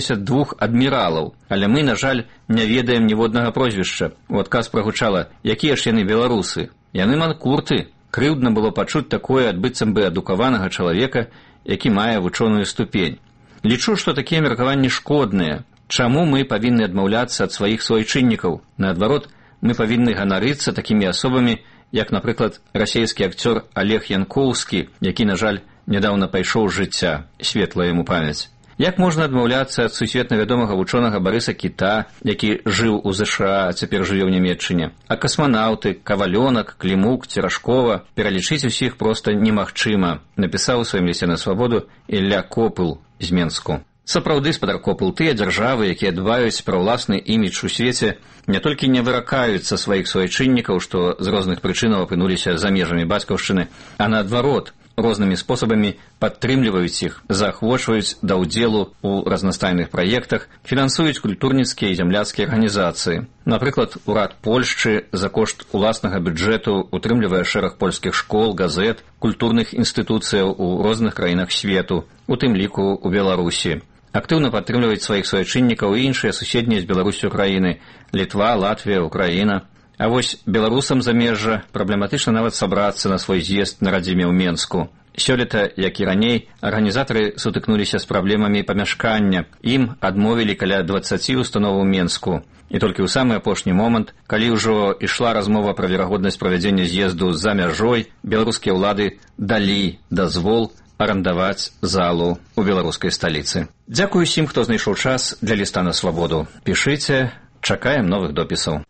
62 адміралаў, але мы, на жаль, не ведаем ніводнага прозвішча. У адказ прагучала: якія ж яны беларусы? Яны манкурты». Крыўдна было пачуць такое ад быццам бы адукаванага чалавека, які мае вучоную ступень. Лічу, што такія меркаванні шкодныя. Чаму мы павінны адмаўляцца ад сваіх суайчыннікаў? Наадварот, мы павінны ганарыцца такімі асобамі, як, напрыклад, расійскі акцёр Олег Янкоўскі, які, на жаль, нядаўна пайшоў з жыцця, светлая яму памяць. Як можна адмаўляцца ад сусветна вядомага вучонага Барыса Кіта, які жыў у ЗША, а цяпер жыве ў Нямецчыне? А касманаўты, Кавалёнак, Клімук, Церашкова пералічыць усіх проста немагчыма, напісаў у сваім лісце на свабоду Ілля Копыл з Менску. Сапраўды, спадар Копыл, тыя дзяржавы, якія дбаюць пра ўласны імідж у свеце, не толькі не выракаюцца сваіх суайчыннікаў, што з розных прычынаў апынуліся за межамі бацькаўшчыны, а наадварот, рознымі спосабамі падтрымліваюць іх, заахвочваюць да ўдзелу ў разнастайных праектах, фінансуюць культурніцкія і зямляцкія арганізацыі. Напрыклад, урад Польшчы за кошт уласнага бюджэту утрымлівае шэраг польскіх школ, газет, культурных інстытуцыяў у розных краінах свету, у тым ліку ў Беларусі. Актыўна падтрымліваюць сваіх суайчыннікаў і іншыя суседнія з Беларусю краіны – Літва, Латвія, Украіна. А вось беларусам замежжа праблематычна нават сабрацца на свой з'езд на радзіме ў Менску. Сёлета, як і раней, арганізатары сутыкнуліся з праблемамі памяшкання. Ім адмовілі каля 20 установаў у Менску. І толькі ў самы апошні момант, калі ўжо ішла размова пра верагоднасць правядзення з'езду за мяжой, беларускія ўлады далі дазвол арандаваць залу ў беларускай сталіцы. Дзякую усім, хто знайшоў час для ліста на свабоду. Пішыце, чакаем новых допісаў.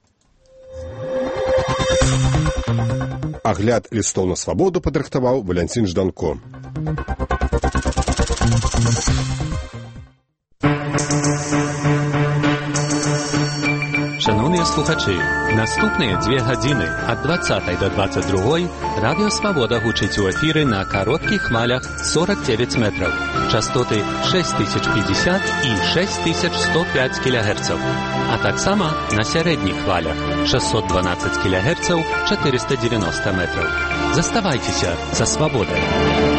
Агляд лістоў на свабоду падрыхтаваў Валянцін Жданко. Шановныя слухачы, наступныя 2 гадзіны ад 20 до 22 радыё «Свабода» гучыць у эфіры на кароткіх хвалях 49 метраў, частоты 6050 і 6105 кГц, а таксама на сярэдніх хвалях 612 кГц 490 метраў. Заставайцеся са «Свабодай».